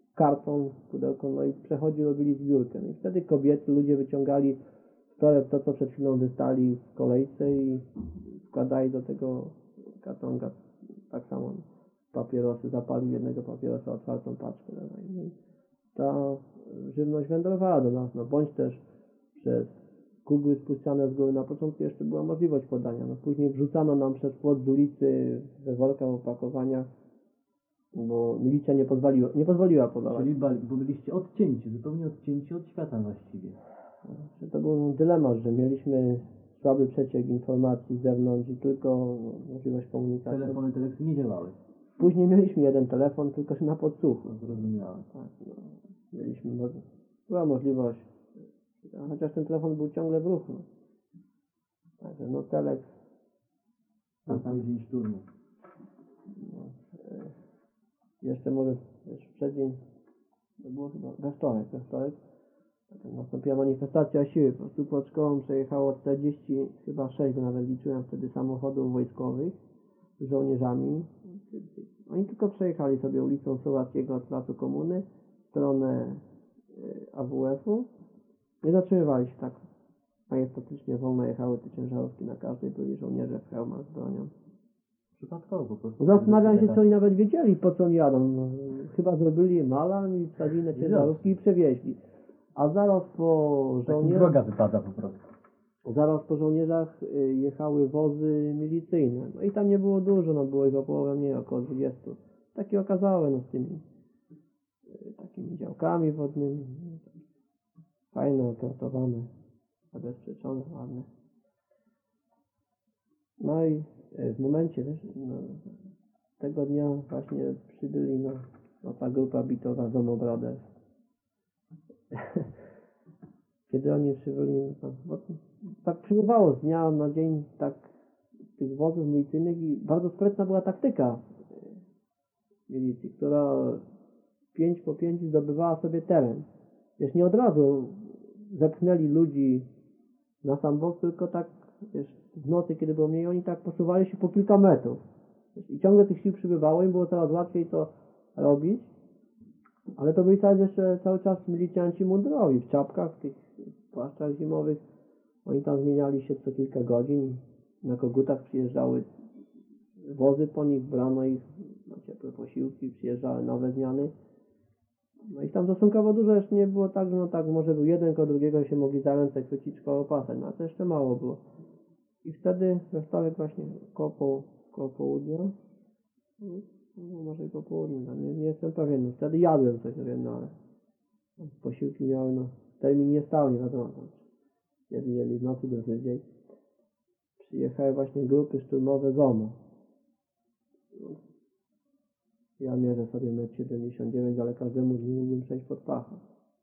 karton, pudełko, no i przechodzi, robili zbiórkę. No i wtedy kobiety, ludzie wyciągali w toreb to, co przed chwilą wystali w kolejce i wkładali do tego kartonka tak samo papierosy, zapalił jednego papierosa, otwartą paczkę. Dawaj. No i ta żywność wędrowała do nas, no bądź też przez kugły spuszczane z góry. Na początku jeszcze była możliwość podania, no później wrzucano nam przez płot z ulicy we workach, opakowaniach, bo milicja nie pozwoliła, nie pozwoliła podawać. Czyli bali, bo byliście odcięci, zupełnie odcięci od świata właściwie. To był dylemat, że mieliśmy słaby przeciek informacji z zewnątrz i tylko możliwość komunikacji. Telefony, teleksy nie działały. Później mieliśmy jeden telefon, tylko że na podsłuchu. Zrozumiałem. Tak, no, mieliśmy, mo- była możliwość, chociaż ten telefon był ciągle w ruchu. No. Także no teleks. Na sam dzień szturmu. No, e, jeszcze może też w przeddzień, to było chyba we wtorek, we wtorek nastąpiła manifestacja siły. Po prostu pod szkołą przejechało czterdzieści, chyba sześć, bo nawet liczyłem wtedy, samochodów wojskowych z żołnierzami. Oni tylko przejechali sobie ulicą Słowackiego od Placu Komuny w stronę A W F-u. Nie zatrzymywali się tak majestatycznie, wolno jechały te ciężarówki, na każdej byli żołnierze w hełmach z bronią. Przypadkowo po prostu. Zastanawiam się, czy oni nawet wiedzieli, po co oni jadą. No, chyba zrobili malarz i wsadzili na ciężarówki i przewieźli. A zaraz po Takim żołnierzach, droga wypada po prostu. zaraz po żołnierzach y, jechały wozy milicyjne. No i tam nie było dużo, no było ich o połowę mniej, około dwudziestu. Takie okazałe, no z tymi y, takimi działkami wodnymi. Fajne, opracowane, zabezpieczone, ładne. No i y, w momencie, wiesz, no, tego dnia właśnie przybyli no, no ta grupa bitowa z Domo Brothers. Kiedy oni przybyli, no, bo tak przybywało z dnia na dzień tak tych wozów milicyjnych i bardzo sprytna była taktyka y, milicji, która pięć po pięć zdobywała sobie teren. Wiesz, nie od razu zepchnęli ludzi na sam bok, tylko tak, wiesz, w nocy, kiedy było mniej, oni tak posuwali się po kilka metrów. Wiesz, i ciągle tych sił przybywało, im było coraz łatwiej to robić, ale to byli cały, jeszcze cały czas milicjanci mundurowi, w czapkach, w tych płaszczach zimowych. Oni tam zmieniali się co kilka godzin, na kogutach przyjeżdżały wozy po nich, brano ich na ciepłe posiłki, przyjeżdżały nowe zmiany. No i tam stosunkowo dużo jeszcze nie było tak, że no tak, może był jeden koło drugiego się mogli za ręce chwycić, koło pasać, no ale to jeszcze mało było. I wtedy we wtorek właśnie koło, po, koło południa, no może i po południu, no nie, nie jestem pewien, no wtedy jadłem coś, no wiem, no ale posiłki miały, no termin nie stał, nie wiadomo, tam, jedni jedli w nocy, drudzy dzień. Przyjechały właśnie grupy szturmowe z O M O. Ja mierzę sobie metr siedemdziesiąt dziewięć, ale każdemu z nich mógłbym przejść pod pachę.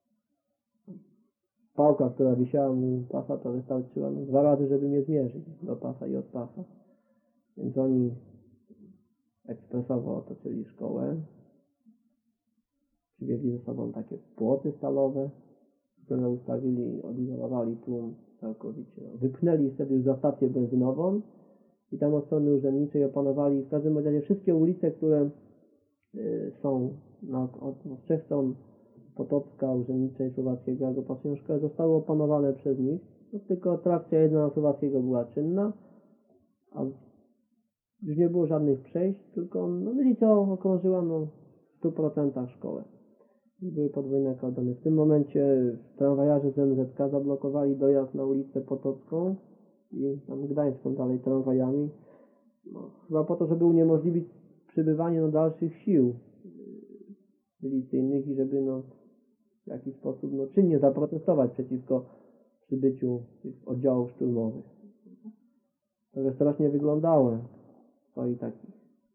Pałka, która wisiała mu pasa, to wystarczyła no, dwa razy, żeby mnie zmierzyć do pasa i od pasa. Więc oni ekspresowo otoczyli szkołę. Przywieźli ze sobą takie płoty stalowe, które ustawili, odizolowali tłum całkowicie. No. Wypchnęli wtedy już za stację benzynową i tam od strony urzędniczej opanowali w każdym razie wszystkie ulice, które y, są na, od, od trzech stron Potocka, Urzędniczej, Słowackiego, jak opasują szkołę, zostały opanowane przez nich. No, tylko trakcja jedna na Słowackiego była czynna, a już nie było żadnych przejść, tylko no, milicja okrążyła no, w stu procentach szkołę. Były podwójne kordony. W tym momencie tramwajarze z M Z K zablokowali dojazd na ulicę Potocką i tam Gdańską dalej tramwajami. No, chyba po to, żeby uniemożliwić przybywanie no, dalszych sił milicyjnych i żeby no, w jakiś sposób no, czynnie zaprotestować przeciwko przybyciu tych oddziałów szturmowych. To już strasznie wyglądało. Stoi taki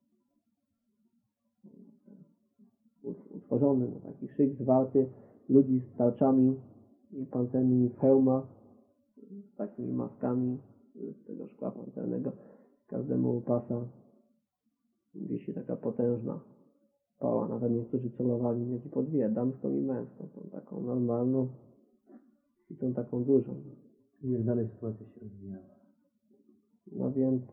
utworzony, no, taki szyk zwarty ludzi z tarczami i pancernymi w hełmach, z takimi maskami z tego szkła pancernego. Każdemu u pasa wisi taka potężna pała. Nawet niektórzy celowali mieć po dwie, damską i męską. Tą taką normalną i tą taką dużą. I jak dalej sytuacja się rozwijała? No więc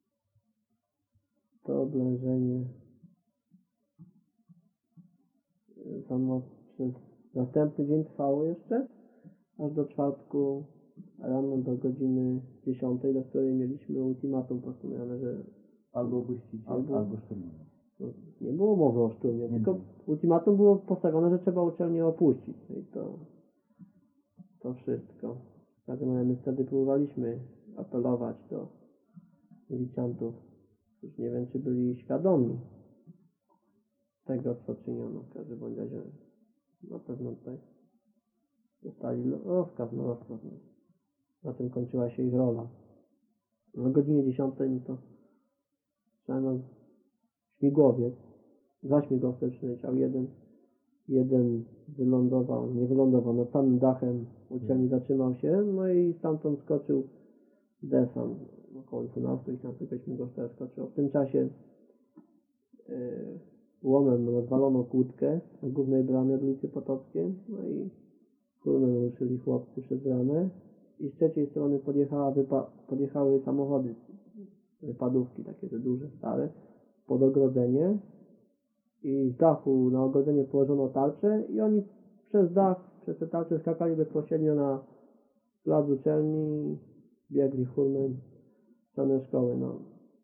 to oblężenie samo przez następny dzień trwało jeszcze, aż do czwartku rano do godziny dziesiątej, do której mieliśmy ultimatum postawione, że Albo opuścicie, Albo- albo szturmować. no, nie było mowy o szturmie, Nie tylko było. ultimatum było postawione, że trzeba uczelnię opuścić. No i to, to wszystko. W każdym razie my wtedy próbowaliśmy apelować do milicjantów. Już nie wiem, czy byli świadomi tego, co czyniono. W każdym bądź razie na pewno tutaj dostali rozkaz na rozkaz. No. Na tym kończyła się ich rola. O godzinie dziesiątej no to no, śmigłowiec, dwa śmigłowce przyleciał, jeden, jeden wylądował, nie wylądował, nad samym dachem uczelni zatrzymał się, no i stamtąd skoczył desant, około dwunastu i tam tylko śmigłowce skoczyło. W tym czasie yy, łomem rozwalono kłódkę na głównej bramie od ulicy Potockiej, no i hurmem ruszyli chłopcy przez bramę i z trzeciej strony podjechała wypa- podjechały samochody, wypadówki takie te duże, stare, pod ogrodzenie i z dachu na ogrodzenie położono tarczę i oni przez dach, przez te tarcze skakali bezpośrednio na plac uczelni, biegli hurmem w stronę szkoły. No.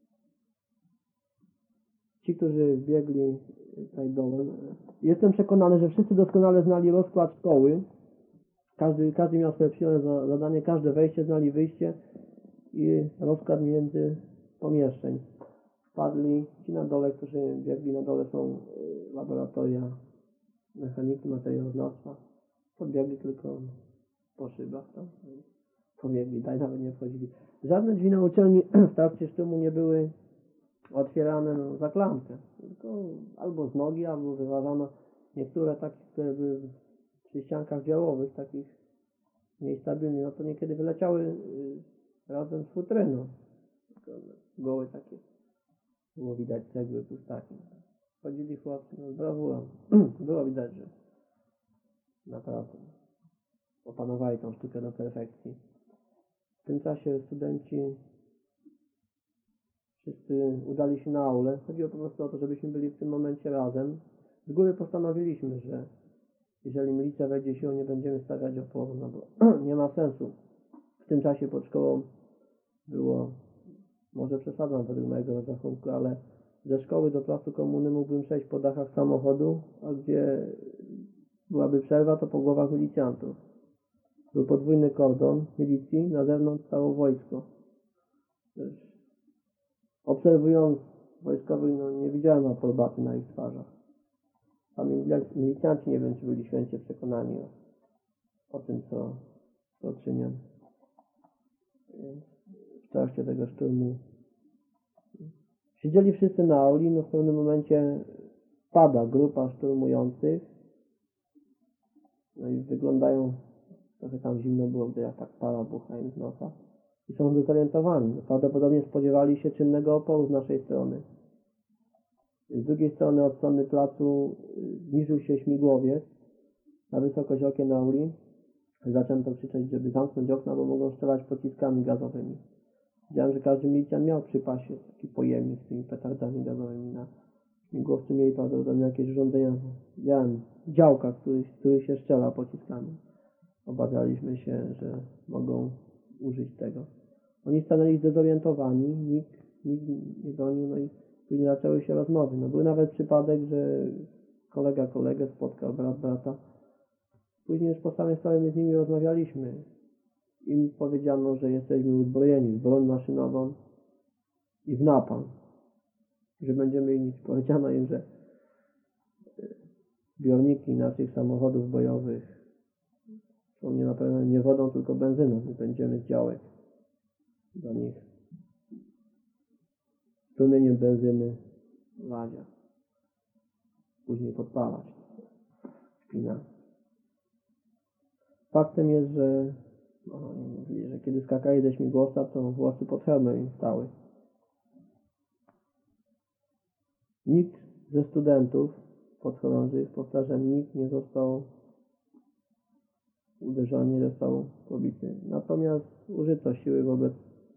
Ci, którzy biegli tutaj dołem, jestem przekonany, że wszyscy doskonale znali rozkład szkoły. Każdy, każdy miał swoje przyjemne za- zadanie, każde wejście znali wyjście i rozkład między pomieszczeń. Wpadli ci na dole, którzy biegli na dole są y, laboratoria mechaniki, materiałoznawstwa. Podbiegli tylko po szybach tam. i Pobiegli, daj nawet nie wchodzili. Żadne drzwi na uczelni w trakcie szturmu nie były otwierane no, za klamkę. Tylko albo z nogi, albo wyważano niektóre takie, które były przy ściankach działowych, takich niestabilnych, no to niekiedy wyleciały y, razem z futryną. Tylko, no, goły takie. Było widać cegły, pustaki. Chodzili chłopcy, no z brawurą. Było widać, że naprawdę opanowali tą sztukę do perfekcji. W tym czasie studenci wszyscy udali się na aulę. Chodziło po prostu o to, żebyśmy byli w tym momencie razem. Z góry postanowiliśmy, że jeżeli milicja wejdzie siłą, nie będziemy stawiać oporu, no bo nie ma sensu. W tym czasie pod szkołą było, może przesadzam według mojego rozrachunku, ale ze szkoły do placu Komuny mógłbym przejść po dachach samochodu, a gdzie byłaby przerwa, to po głowach milicjantów. Był podwójny kordon milicji, na zewnątrz stało wojsko. Też obserwując wojskowych, no nie widziałem aprobaty na ich twarzach. Sami milicjanci nie wiem, czy byli święcie przekonani o, o tym, co, co czynią. Więc w trakcie tego szturmu siedzieli wszyscy na auli, no w pewnym momencie pada grupa szturmujących. No i wyglądają, trochę tam zimno było, gdy jak tak para bucha im z nosa. I są zdezorientowani. No, prawdopodobnie spodziewali się czynnego oporu z naszej strony. Z drugiej strony, od strony placu, zniżył się śmigłowiec na wysokość okien auli. Zaczęto krzyczeć, żeby zamknąć okna, bo mogą strzelać pociskami gazowymi. Widziałem, że każdy milicjant miał przy pasie taki pojemnik z tymi petardami gazowymi. Na śmigłowcu mieli prawdopodobnie jakieś urządzenia. Widziałem działka, z których, z których się strzela pociskami. Obawialiśmy się, że mogą użyć tego. Oni stanęli zdezorientowani, nikt, nikt nie bronił, no i później zaczęły się rozmowy. No był nawet przypadek, że kolega kolegę spotkał, brat brata. Później już po samej stronie z nimi rozmawialiśmy. Im powiedziano, że jesteśmy uzbrojeni w broń maszynową i w napalm. Że będziemy im, powiedziano im, że zbiorniki naszych samochodów bojowych są nie napełnione nie wodą, tylko benzyną. My będziemy z działek do nich strumieniem benzyny ladzia. Później podpalać. Szpina. Faktem jest, że, no, mówili, że kiedy skakali ze śmigłowca, to włosy pod hełmem im stały. Nikt ze studentów podchorążych, powtarzam, nikt nie został uderzony, nie został pobity. Natomiast użyto siły wobec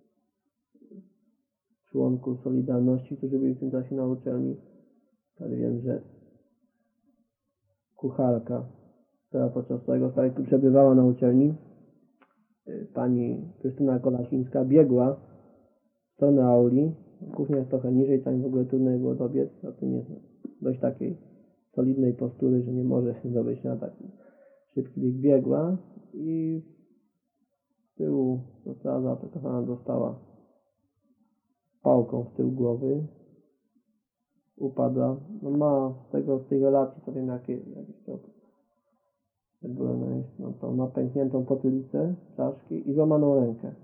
członków Solidarności, którzy byli w tym czasie na uczelni. Ale wiem, że kucharka, która podczas tego strajku przebywała na uczelni, pani Krystyna Kolasińska, biegła w stronę auli. Kuchnia jest trochę niżej, tam w ogóle trudno było dobiec, a tym jest dość takiej solidnej postury, że nie może się zdobyć na taki szybki bieg. Biegła i z tyłu została zaatakowana, dostała pałką w tył głowy, upadła. No ma z tego, z tej relacji, to wiem jakie, jakieś to były, no, no to ma pękniętą potylicę czaszki i złamaną rękę.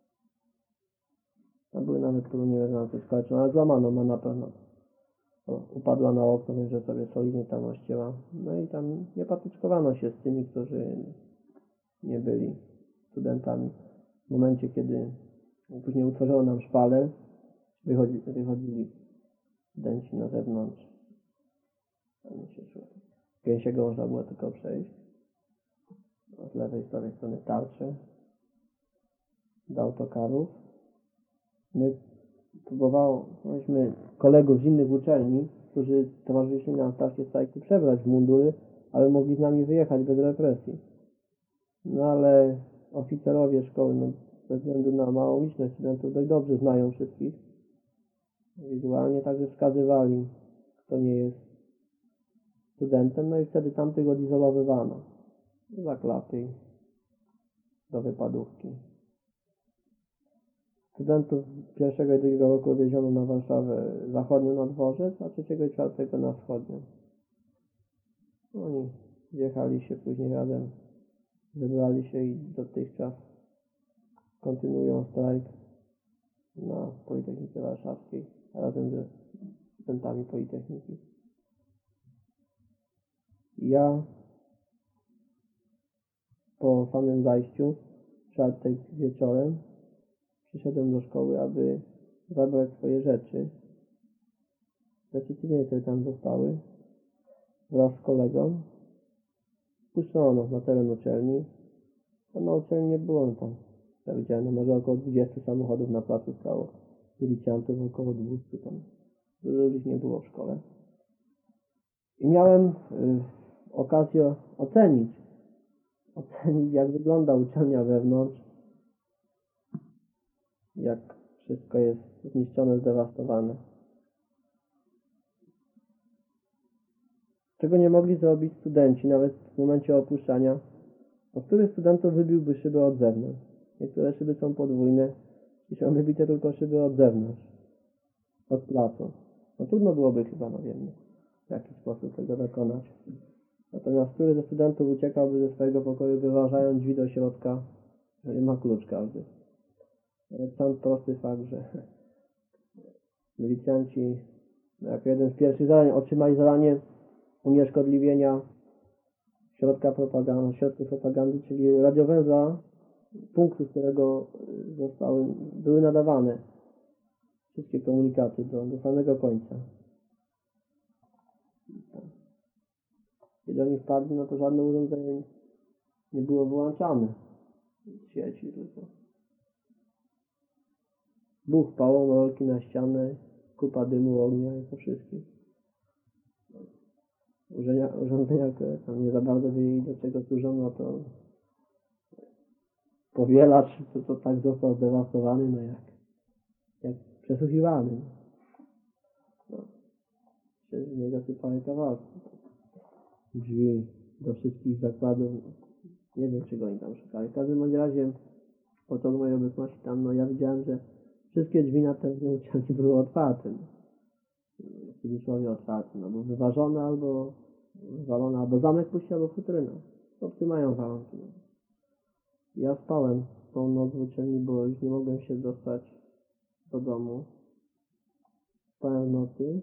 To były nawet, które nie wiadomo co skończyło, ale złamaną ma na pewno. To upadła na okno, więc że sobie solidnie tam ościęła. No i tam nie patyczkowano się z tymi, którzy nie byli studentami. W momencie, kiedy później utworzono nam szpalę, wychodzi, wychodzili studenci na zewnątrz. Tam się szło. Gęsiego można było tylko przejść. Z lewej, z prawej strony tarcze do autokarów. My próbowaliśmy kolegów z innych uczelni, którzy towarzyszyli nam w trakcie strajku, przebrać w mundury, ale mogli z nami wyjechać bez represji. No ale oficerowie szkoły, no, ze względu na małą liczność studentów, dość dobrze znają wszystkich. Wizualnie także wskazywali, kto nie jest studentem, no i wtedy tamtych odizolowywano. Za klapy do wypadówki. Studentów pierwszego i drugiego roku wieziono na Warszawę zachodnią na dworzec, a trzeciego i czwartego na wschodnią. Oni wjechali się później razem, zebrali się i dotychczas kontynuują strajk na Politechnice Warszawskiej razem ze studentami Politechniki. Ja po samym zajściu, w czwartek wieczorem, przyszedłem do szkoły, aby zabrać swoje rzeczy. Rzeczy cywilne, które tam zostały, wraz z kolegą. Spuszczono nas na teren uczelni. A na uczelni nie było tam. Ja widziałem, no może około dwudziestu samochodów na placu stało. Milicjantów około dwustu tam. Dużo ludzi nie było w szkole. I miałem y, okazję ocenić, ocenić jak wygląda uczelnia wewnątrz, jak wszystko jest zniszczone, zdewastowane. Czego nie mogli zrobić studenci, nawet w momencie opuszczania. O których studentów wybiłby szybę od zewnątrz? Niektóre szyby są podwójne i są wybite tylko szyby od zewnątrz, od placu. No trudno byłoby chyba, no wiem, w jaki sposób tego dokonać. Natomiast który ze studentów uciekałby ze swojego pokoju, wyważając drzwi do środka, jeżeli ma klucz każdy. Ale sam prosty fakt, że milicjanci jako jeden z pierwszych zadań otrzymali zadanie unieszkodliwienia środka propagandy, środków propagandy, czyli radiowęzła, punktu, z którego zostały, były nadawane wszystkie komunikaty do, do samego końca. Kiedy oni wpadli, no to żadne urządzenie nie było wyłączane z sieci, tylko buch pałą, rolki na ścianę, kupa dymu, ognia i po wszystkim. Urządzenia, urządzenia, które tam nie za bardzo wiedzieli, do czego służą, no to powielacz, to, to tak został zdewastowany, no jak, jak przesłuchiwany. No, się z niego sypały kawałki. Drzwi do wszystkich zakładów, nie wiem czego oni tam szukali. W każdym bądź razie, podczas mojej obecności tam, no ja widziałem, że wszystkie drzwi na terenie uczelni były otwarte. W cudzysłowie otwarte, no bo wyważone albo wywalone, albo zamek puści, albo futryna. Chłopcy mają warunki. Ja spałem tą noc w uczelni, bo już nie mogłem się dostać do domu. Spałem w nocy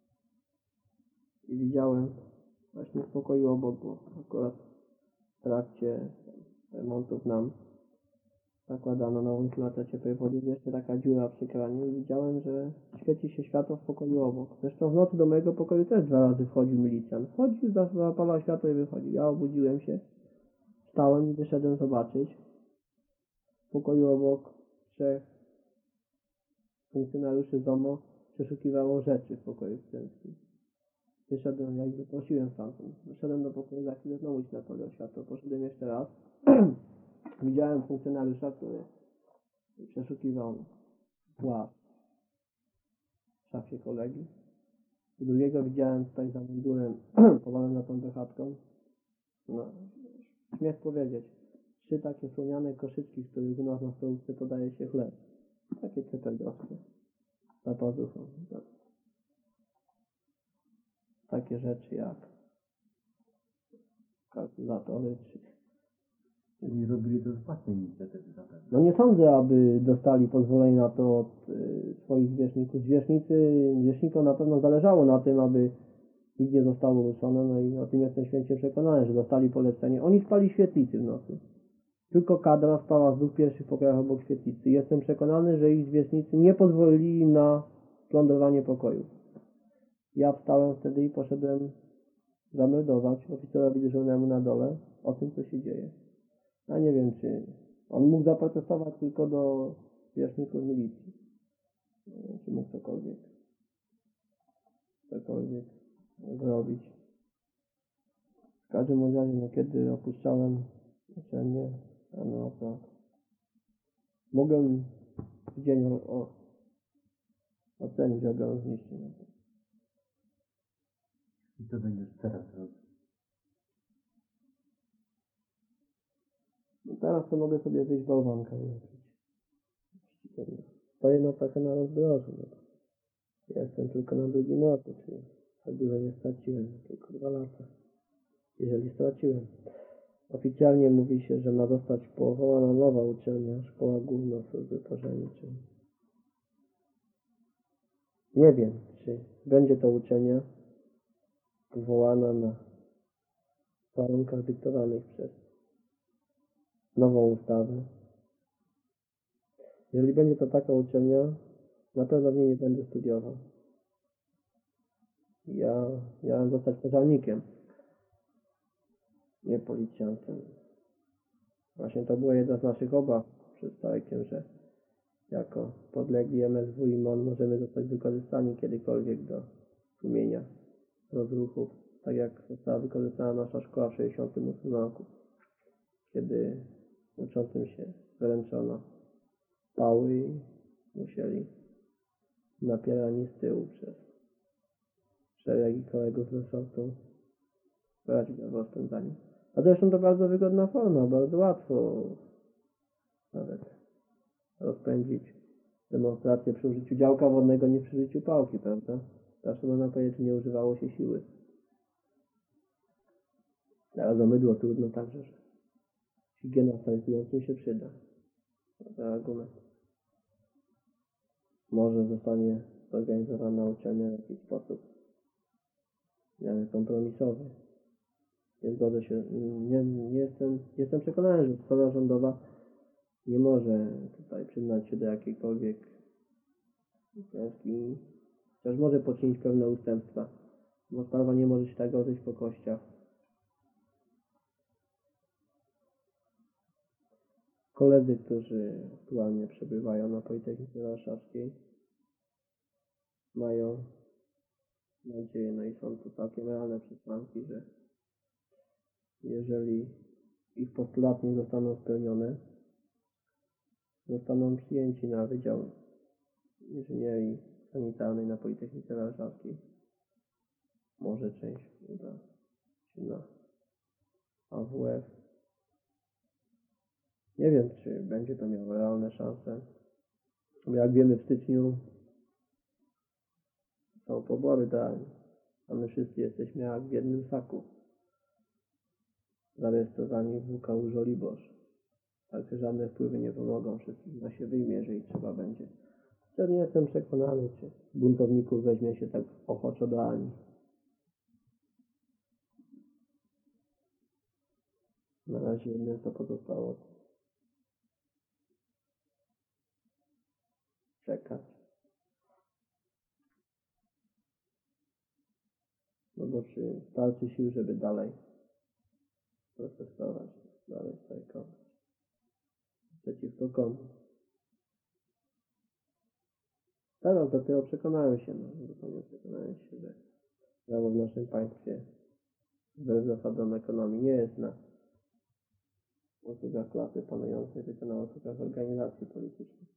i widziałem właśnie w pokoju obok, bo akurat w trakcie remontów nam zakładano nową klimatę ciepłej wody, jeszcze taka dziura przy kranie i widziałem, że świeci się światło w pokoju obok. Zresztą w nocy do mojego pokoju też dwa razy wchodził milicjant. Wchodził, zapalał światło i wychodził. Ja obudziłem się, wstałem i wyszedłem zobaczyć. W pokoju obok trzech funkcjonariuszy Z O M O przeszukiwało rzeczy w pokoju studenckim. Wyszedłem, jakby prosiłem stamtąd. Wyszedłem do pokoju, za chwilę znowu się zapaliło światło. Poszedłem jeszcze raz. Widziałem funkcjonariusza, który przeszukiwał płat w szafie kolegi. I drugiego widziałem tutaj za mundurem, polowym za tą bechatką. No, śmiech powiedzieć. Trzy takie słomiane koszyczki, z których u nas na stołówce podaje się chleb. Takie cyperdowskie. Za pazuchą. Takie rzeczy jak kalkulatory czy... Czyli robili to z własnej inicjatywy zapewne. No nie sądzę, aby dostali pozwolenie na to od y, swoich zwierzchników. Zwierzchnicy, zwierzchnikom na pewno zależało na tym, aby nic nie zostało ruszone, no i o tym jestem święcie przekonany, że dostali polecenie. Oni spali świetlicy w nocy. Tylko kadra spała w dwóch pierwszych pokojach obok świetlicy. Jestem przekonany, że ich zwierzchnicy nie pozwolili na plądrowanie pokoju. Ja wstałem wtedy i poszedłem zameldować oficerowi dyżurnemu na dole o tym, co się dzieje. Ja nie wiem, czy on mógł zaprotestować tylko do zwierzchników milicji. Nie wiem, czy mógł cokolwiek, cokolwiek zrobić. W każdym razie, no, kiedy opuszczałem uczelnię, no to mogłem w dzień o, o, ocenić ogrom zniszczeń. I co będziesz teraz robić? No teraz to mogę sobie wyjść bałwanka uleczyć. Stoję no trochę na rozdrożu. No. Ja jestem tylko na drugim roku, czyli tak dużo nie straciłem, tylko dwa lata. Jeżeli straciłem. Oficjalnie mówi się, że ma zostać powołana nowa uczelnia, Szkoła Główna Służby Pożarniczej. Nie wiem, czy będzie to uczelnia powołana na warunkach dyktowanych przez nową ustawę. Jeżeli będzie to taka uczelnia, na pewno w niej nie będę studiował. Ja miałem zostać pożarnikiem, nie policjantem. Właśnie to była jedna z naszych obaw przed strajkiem, że jako podlegli M S W i M O N możemy zostać wykorzystani kiedykolwiek do tłumienia rozruchów, tak jak została wykorzystana nasza szkoła w tysiąc dziewięćset sześćdziesiątym ósmym roku, kiedy uczącym się wręczono pały i musieli napierani z tyłu przez szeregi kolegów z resortu brać udział w rozpędzaniu. A zresztą to bardzo wygodna forma, bardzo łatwo nawet rozpędzić demonstrację przy użyciu działka wodnego niż przy użyciu pałki, prawda? Zawsze można powiedzieć, że nie używało się siły. Teraz o mydło trudno także, że higiena strajkującym się przyda. To argument. Może zostanie zorganizowana uczelnia w jakiś sposób, nie wiem, kompromisowy. Nie zgodzę się, nie, nie jestem, jestem przekonany, że strona rządowa nie może tutaj przyznać się do jakiejkolwiek klęski, chociaż może poczynić pewne ustępstwa, bo sprawa nie może się tak rozejść po kościach. Koledzy, którzy aktualnie przebywają na Politechnice Warszawskiej, mają nadzieję, no i są tu całkiem realne przesłanki, że jeżeli ich postulaty nie zostaną spełnione, zostaną przyjęci na Wydział Inżynierii Sanitarnej na Politechnice Warszawskiej. Może część uda się na A W F. Nie wiem, czy będzie to miało realne szanse. Bo jak wiemy, w styczniu są pobory do armii, a my wszyscy jesteśmy jak w jednym saku. Zarejestrowani w W K U Żoliborz. Także żadne wpływy nie pomogą, wszystkich na się wyjmie, jeżeli trzeba będzie. Wtedy nie jestem przekonany, czy buntowników weźmie się tak ochoczo do armii. Na razie jedyne co pozostało czekać. No bo czy starczy sił, żeby dalej protestować, dalej strajkować? Przeciwko komu? Teraz dopiero przekonałem się, no zupełnie przekonałem się, że Prawo w naszym państwie wbrew zasadom ekonomii nie jest na usługach klasy panującej, tylko na usługach organizacji politycznych.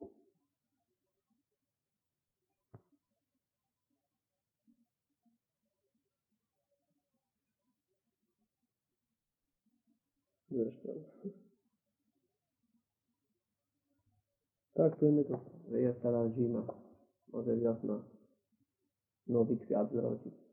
Zresztą traktujmy to, że jest teraz zima, może wiosna nowy kwiat zrodzi.